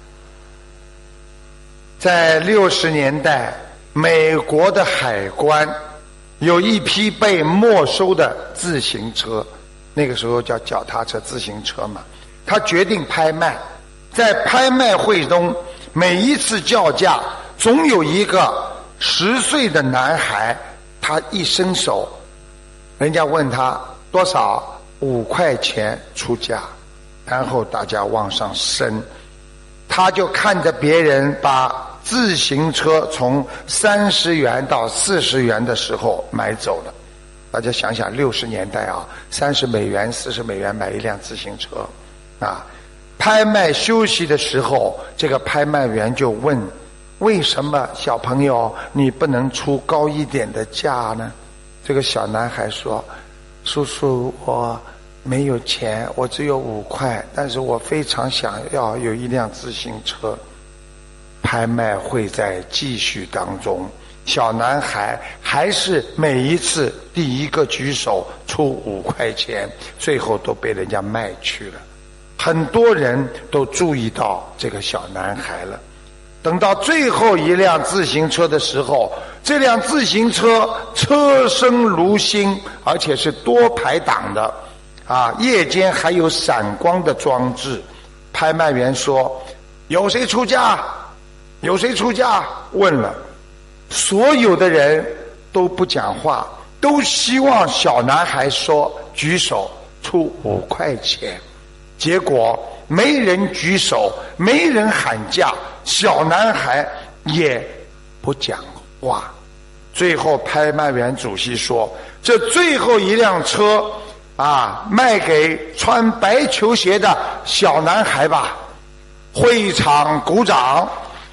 在60年代，美国的海关有一批被没收的自行车，那个时候叫脚踏车、自行车嘛，他决定拍卖。在拍卖会中，每一次叫价，总有一个10岁的男孩，他一伸手，人家问他多少，5块钱出价，然后大家往上升，他就看着别人把自行车从30元到40元的时候买走了。大家想想60年代啊，30美元、40美元买一辆自行车啊。拍卖休息的时候，这个拍卖员就问，为什么小朋友你不能出高一点的价呢？这个小男孩说，叔叔，我没有钱，我只有5块，但是我非常想要有一辆自行车。拍卖会在继续当中，小男孩还是每一次第一个举手出5块钱，最后都被人家卖去了。很多人都注意到这个小男孩了。等到最后一辆自行车的时候，这辆自行车车声如新，而且是多排档的啊，夜间还有闪光的装置。拍卖员说，有谁出价？有谁出价？问了，所有的人都不讲话，都希望小男孩说举手出5块钱。结果没人举手，没人喊价，小男孩也不讲话。最后拍卖员主席说，这最后一辆车啊，卖给穿白球鞋的小男孩吧。会场鼓掌。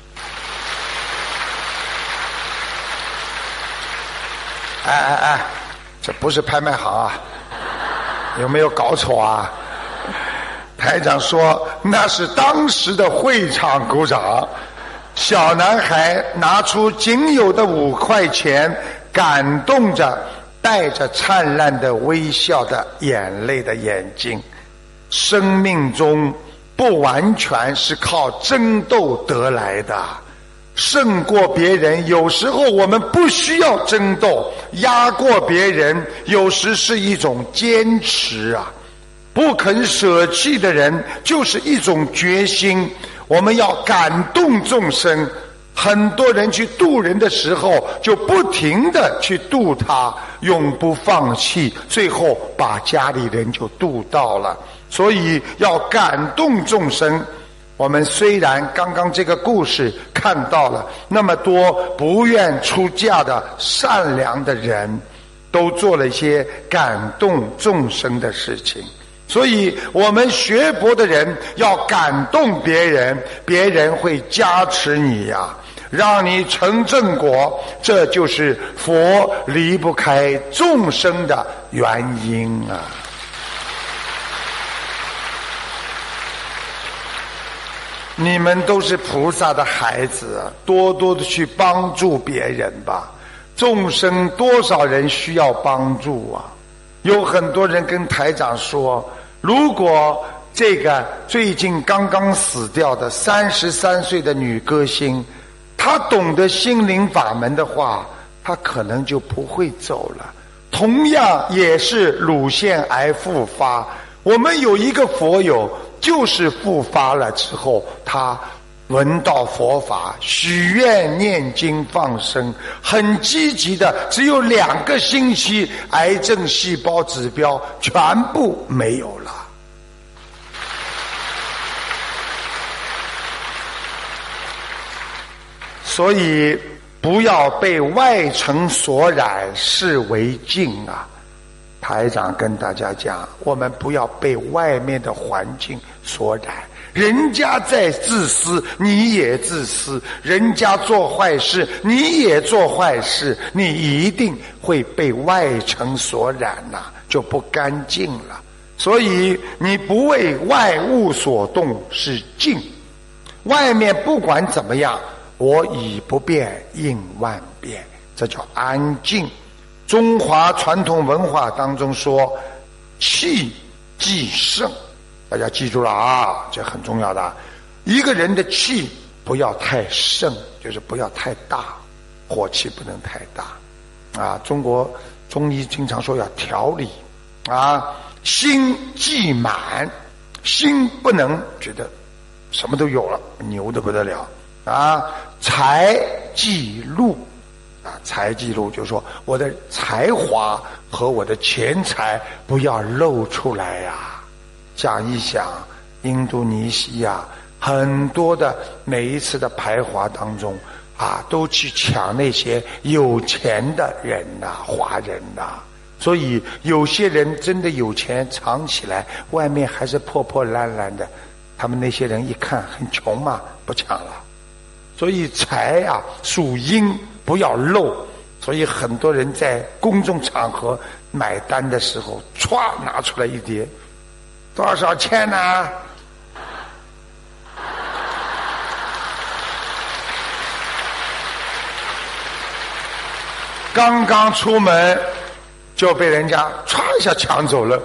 哎，这不是拍卖行啊，有没有搞错啊？台长说那是当时的会场鼓掌。小男孩拿出仅有的5块钱，感动着带着灿烂的微笑的眼泪的眼睛。生命中不完全是靠争斗得来的，胜过别人有时候我们不需要争斗，压过别人有时是一种坚持啊。不肯舍弃的人就是一种决心。我们要感动众生，很多人去度人的时候就不停地去度他，永不放弃，最后把家里人就度到了。所以要感动众生。我们虽然刚刚这个故事看到了那么多不愿出嫁的善良的人，都做了一些感动众生的事情。所以我们学佛的人要感动别人，别人会加持你呀，让你成正果，这就是佛离不开众生的原因啊。你们都是菩萨的孩子，多多的去帮助别人吧。众生多少人需要帮助啊？有很多人跟台长说，如果这个最近刚刚死掉的33岁的女歌星，她懂得心灵法门的话， 他可能就不会走了。同样也是乳腺癌复发，我们有一个佛友就是复发了之后，他闻到佛法，许愿念经放生，很积极的，只有2个星期，癌症细胞指标全部没有了。所以不要被外尘所染，视为境啊！台长跟大家讲，我们不要被外面的环境所染。人家在自私，你也自私；人家做坏事，你也做坏事，你一定会被外尘所染就不干净了。所以你不为外物所动是静。外面不管怎么样，我以不变应万变，这叫安静。中华传统文化当中说，气即盛，大家记住了啊，这很重要的。一个人的气不要太盛，就是不要太大，火气不能太大啊。中国中医经常说要调理啊，心既满，心不能觉得什么都有了，牛得不得了啊。财即禄啊，财即禄就是说我的才华和我的钱财不要露出来呀。想一想，印度尼西亚很多的每一次的排华当中啊，都去抢那些有钱的人华人所以有些人真的有钱藏起来，外面还是破破烂烂的，他们那些人一看很穷嘛，不抢了。所以财属阴，不要漏。所以很多人在公众场合买单的时候，歘拿出来一叠，多少钱呢？刚刚出门就被人家歘一下抢走了。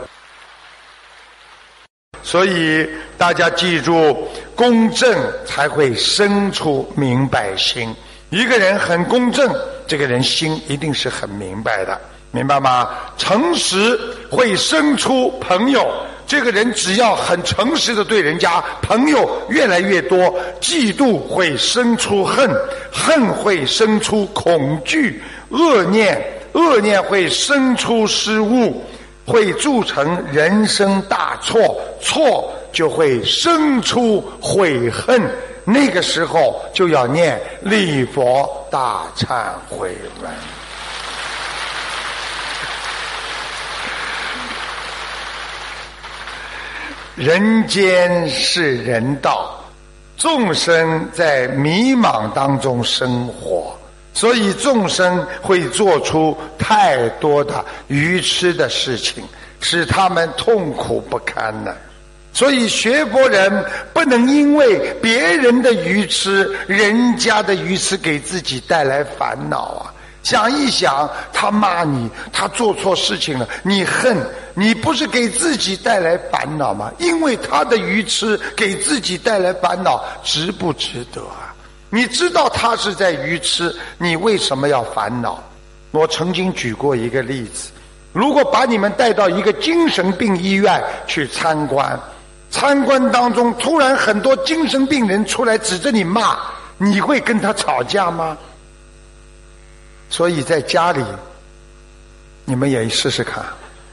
所以大家记住，公正才会生出明白心。一个人很公正，这个人心一定是很明白的，明白吗？诚实会生出朋友，这个人只要很诚实的对人家，朋友越来越多。嫉妒会生出恨，恨会生出恐惧，恶念会生出失误，会铸成人生大错，错就会生出悔恨。那个时候就要念礼佛大忏悔文。人间是人道，众生在迷茫当中生活，所以众生会做出太多的愚痴的事情，使他们痛苦不堪呢。所以学佛人不能因为别人的愚痴，人家的愚痴给自己带来烦恼想一想，他骂你，他做错事情了，你恨，你不是给自己带来烦恼吗？因为他的愚痴给自己带来烦恼，值不值得你知道他是在愚痴，你为什么要烦恼？我曾经举过一个例子，如果把你们带到一个精神病医院去参观，参观当中突然很多精神病人出来指着你骂，你会跟他吵架吗？所以在家里你们也试试看，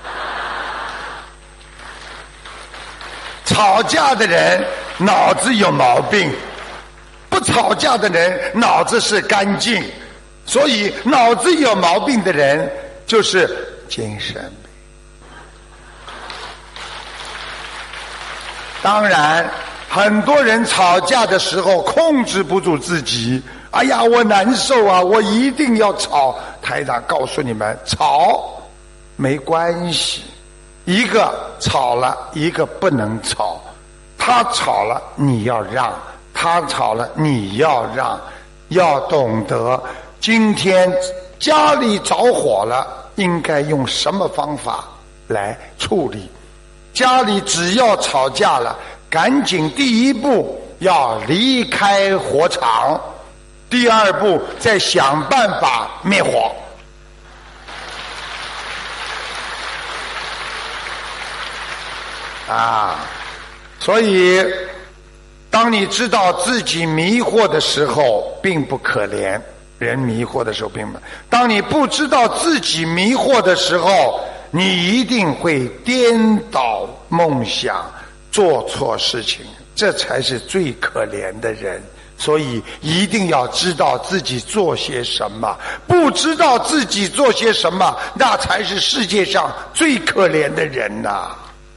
吵架的人脑子有毛病，不吵架的人脑子是干净。所以脑子有毛病的人就是精神病。当然很多人吵架的时候控制不住自己，哎呀我难受我一定要吵。台长告诉你们，吵没关系，一个吵了，一个不能吵。他吵了你要让，他吵了你要让。要懂得今天家里着火了，应该用什么方法来处理。家里只要吵架了，赶紧第一步要离开火场，第二步再想办法灭火。 所以当你知道自己迷惑的时候并不可怜，人迷惑的时候并不，当你不知道自己迷惑的时候，你一定会颠倒梦想，做错事情，这才是最可怜的人。所以一定要知道自己做些什么，不知道自己做些什么，那才是世界上最可怜的人呐。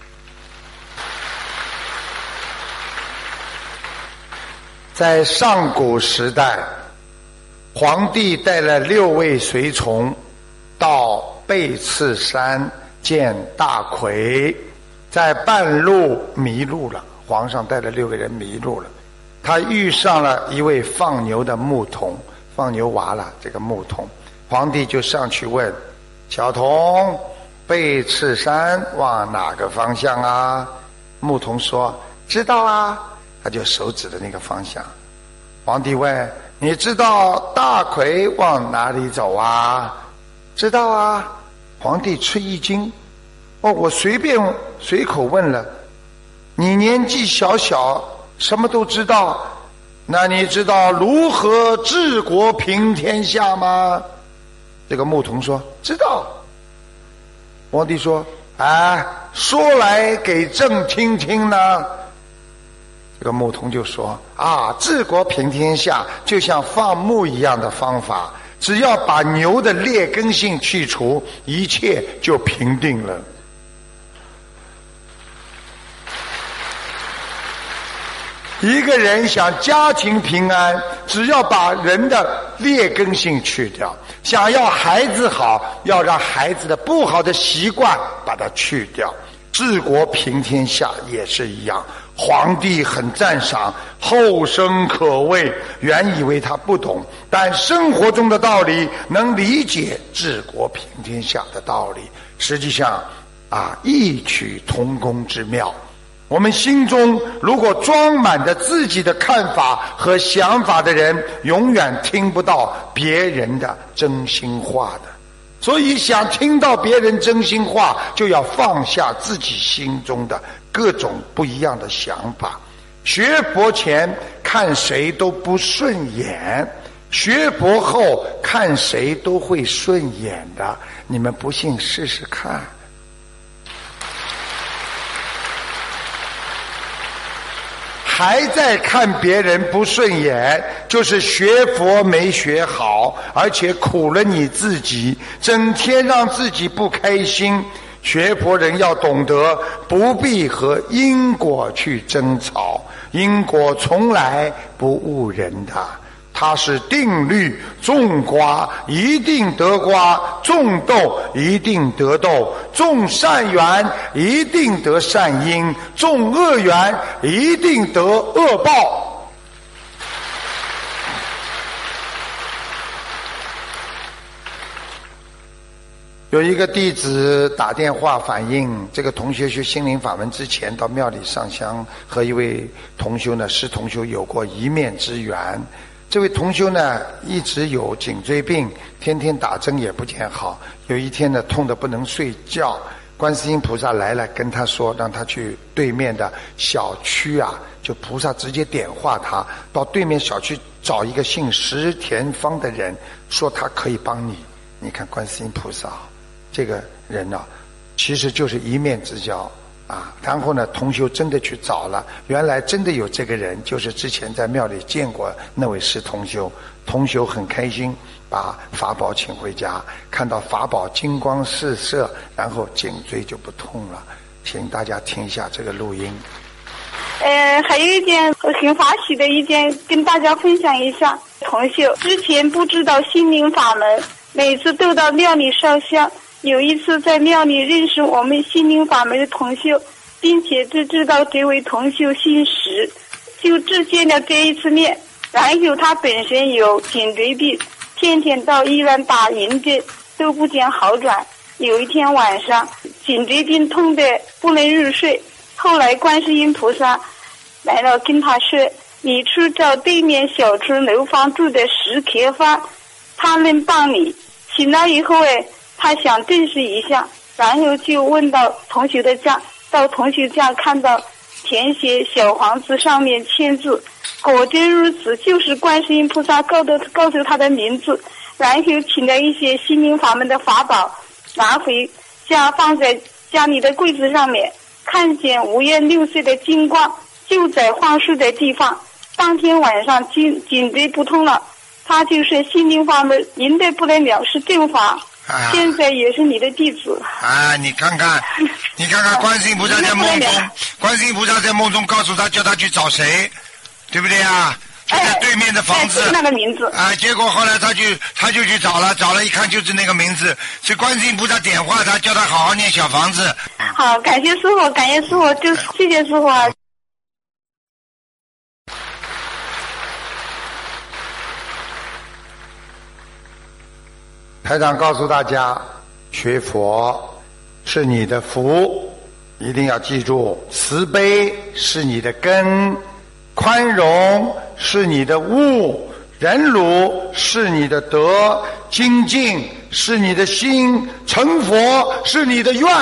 在上古时代，皇帝带了6位随从到背刺山见大魁，在半路迷路了，皇上带了6个人迷路了，他遇上了一位放牛的牧童，放牛娃了这个牧童，皇帝就上去问小童，背刺山往哪个方向啊？牧童说知道啊，他就手指的那个方向。皇帝问你知道大魁往哪里走啊？知道啊。皇帝吃一惊，我随口问了，你年纪小小什么都知道，那你知道如何治国平天下吗？这个牧童说知道。皇帝说说来给朕听听呢。这个牧童就说治国平天下就像放牧一样的方法，只要把牛的劣根性去除，一切就平定了。一个人想家庭平安，只要把人的劣根性去掉，想要孩子好，要让孩子的不好的习惯把它去掉。治国平天下也是一样，皇帝很赞赏，后生可畏，原以为他不懂，但生活中的道理能理解治国平天下的道理，实际上异曲同工之妙。我们心中如果装满着自己的看法和想法的人，永远听不到别人的真心话的。所以想听到别人真心话，就要放下自己心中的各种不一样的想法。学佛前看谁都不顺眼，学佛后看谁都会顺眼的，你们不信试试看。还在看别人不顺眼，就是学佛没学好，而且苦了你自己，整天让自己不开心。学佛人要懂得不必和因果去争吵，因果从来不误人的，它是定律，种瓜一定得瓜，种豆一定得豆，种善缘一定得善因，种恶缘一定得恶报。有一个弟子打电话反映，这个同学学心灵法门之前到庙里上香，和一位同修呢，师同修有过一面之缘。这位同修呢一直有颈椎病，天天打针也不见好。有一天呢痛得不能睡觉，观世音菩萨来了，跟他说让他去对面的小区就菩萨直接点化他，到对面小区找一个姓石田芳的人，说他可以帮你。你看观世音菩萨这个人其实就是一面之交然后呢同修真的去找了，原来真的有这个人，就是之前在庙里见过那位师同修。同修很开心，把法宝请回家，看到法宝金光四射，然后颈椎就不痛了。请大家听一下这个录音。 还有一件我很欢喜的一件跟大家分享一下。同修之前不知道心灵法门，每次都到庙里烧香，有一次在庙里认识我们心灵法门的同修，并且只知道这位同修姓石，就只见了这一次面。然后他本身有颈椎病，天天到医院打银针都不见好转。有一天晚上颈椎病痛得不能入睡，后来观世音菩萨来了跟他说，你去找对面小区楼房住的石刻方，他能帮你。醒了以后他想证实一下，然后就问到同学的家， 到同学家看到填写小房子上面签字，果真如此，就是观世音菩萨告诉他的名字，然后请了一些心灵法门的法宝拿回家放在家里的柜子上面，看见5颜6色的金光就在放书的地方。当天晚上颈椎不痛了，他就是心灵法门赢得不得了，是正法。现在也是你的弟子啊！你看看观世音菩萨在梦中，观世音菩萨在梦中告诉他，叫他去找谁，对不对啊？就在对面的房子， 那个名字啊！结果后来他就去找了一看就是那个名字，是观世音菩萨点化他，叫他好好念小房子。 好，感谢师傅，就谢谢师傅啊。 台长告诉大家，学佛是你的福，一定要记住，慈悲是你的根，宽容是你的悟，忍辱是你的德，精进是你的心，成佛是你的愿。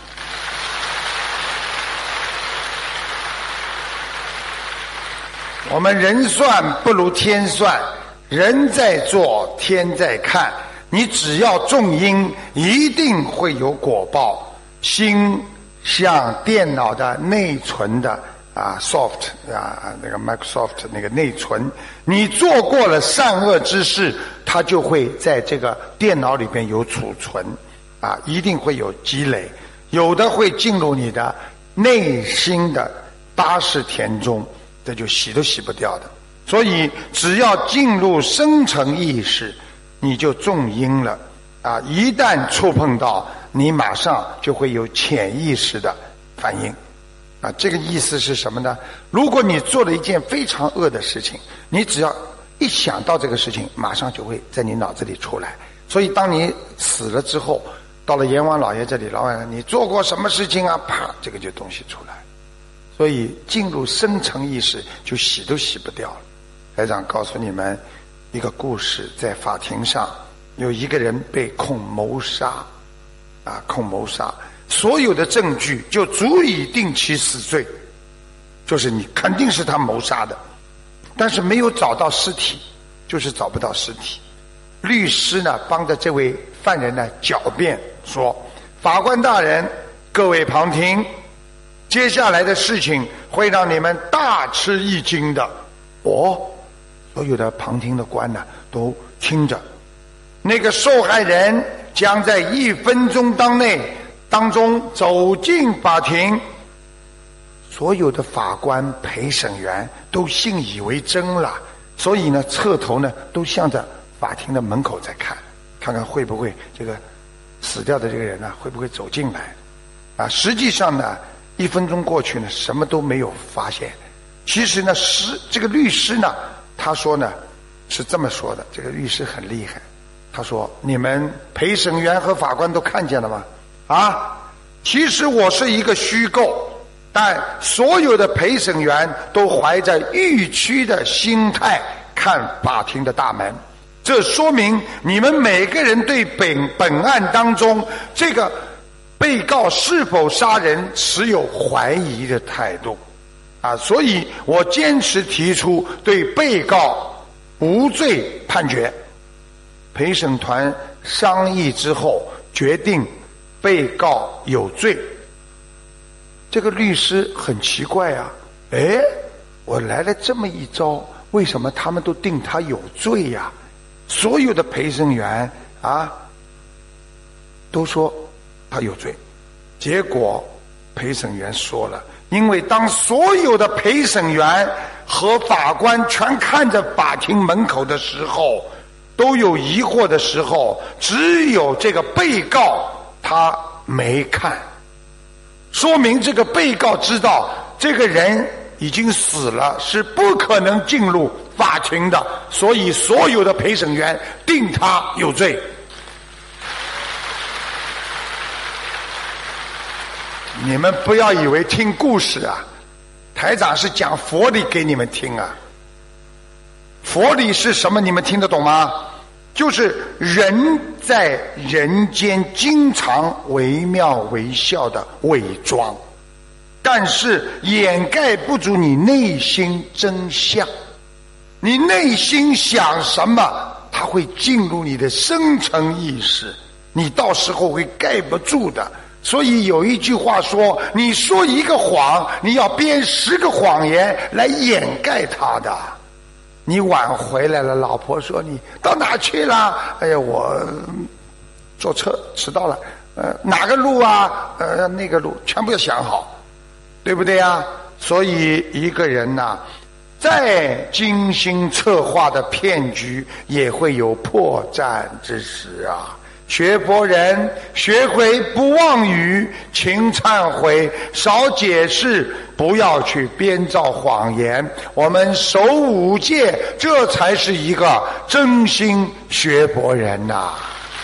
我们人算不如天算，人在做天在看，你只要种因，一定会有果报。心像电脑的内存的soft 那个 Microsoft 那个内存，你做过了善恶之事，它就会在这个电脑里边有储存一定会有积累，有的会进入你的内心的80田中，这就洗都洗不掉的。所以只要进入深层意识，你就种因了一旦触碰到，你马上就会有潜意识的反应这个意思是什么呢？如果你做了一件非常恶的事情，你只要一想到这个事情，马上就会在你脑子里出来。所以当你死了之后，到了阎王老爷这里，老爷你做过什么事情啊？啪，这个就东西出来。所以进入深层意识就洗都洗不掉了。台长告诉你们一个故事，在法庭上有一个人被控谋杀控谋杀，所有的证据就足以定其死罪，就是你肯定是他谋杀的，但是没有找到尸体，就是找不到尸体。律师呢帮着这位犯人呢狡辩说，法官大人，各位旁听，接下来的事情会让你们大吃一惊的。所有的旁听的官呢都听着，那个受害人将在1分钟当中走进法庭。所有的法官陪审员都信以为真了，所以呢侧头呢都向着法庭的门口在看看会不会这个死掉的这个人呢会不会走进来实际上呢1分钟过去呢什么都没有发现。其实呢这个律师呢他说呢是这么说的，这个律师很厉害，他说，你们陪审员和法官都看见了吗？其实我是一个虚构，但所有的陪审员都怀着预期的心态看法庭的大门，这说明你们每个人对本案当中这个被告是否杀人持有怀疑的态度所以我坚持提出对被告无罪判决。陪审团商议之后决定被告有罪。这个律师很奇怪我来了这么一招，为什么他们都定他有罪呀？所有的陪审员都说他有罪。结果陪审员说了，因为当所有的陪审员和法官全看着法庭门口的时候，都有疑惑的时候，只有这个被告他没看，说明这个被告知道这个人已经死了，是不可能进入法庭的，所以所有的陪审员定他有罪。你们不要以为听故事台长是讲佛理给你们听佛理是什么？你们听得懂吗？就是人在人间经常惟妙惟肖的伪装但是掩盖不住你内心真相。你内心想什么，它会进入你的深层意识，你到时候会盖不住的。所以有一句话说，你说一个谎，你要编10个谎言来掩盖它的。你晚回来了，老婆说你到哪去了？哎呀，我坐车迟到了。哪个路啊？那个路全部要想好，对不对啊？所以一个人呐，再精心策划的骗局也会有破绽之时啊。学佛人学会不妄语，勤忏悔，少解释，不要去编造谎言。我们守5戒，这才是一个真心学佛人呐。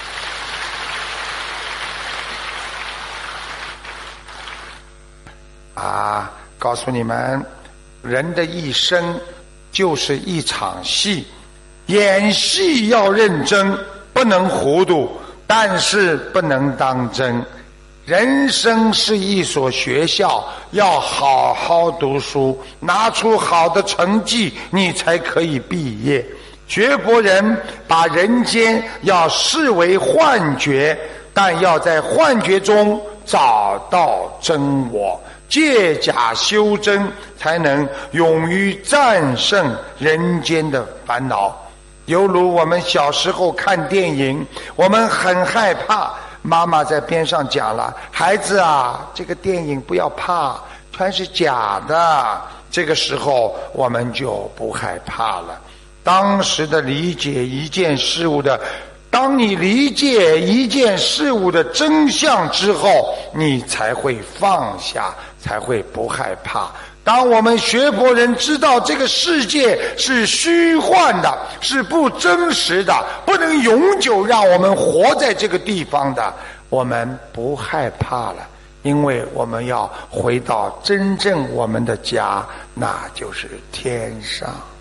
告诉你们，人的一生就是一场戏，演戏要认真，不能糊涂，但是不能当真。人生是一所学校，要好好读书，拿出好的成绩，你才可以毕业。学佛人把人间要视为幻觉，但要在幻觉中找到真我，借假修真，才能勇于战胜人间的烦恼。犹如我们小时候看电影，我们很害怕，妈妈在边上讲了，孩子啊，这个电影不要怕，全是假的。这个时候我们就不害怕了。当时的理解一件事物的，当你理解一件事物的真相之后，你才会放下，才会不害怕。当我们学佛人知道这个世界是虚幻的，是不真实的，不能永久让我们活在这个地方的，我们不害怕了，因为我们要回到真正我们的家，那就是天上。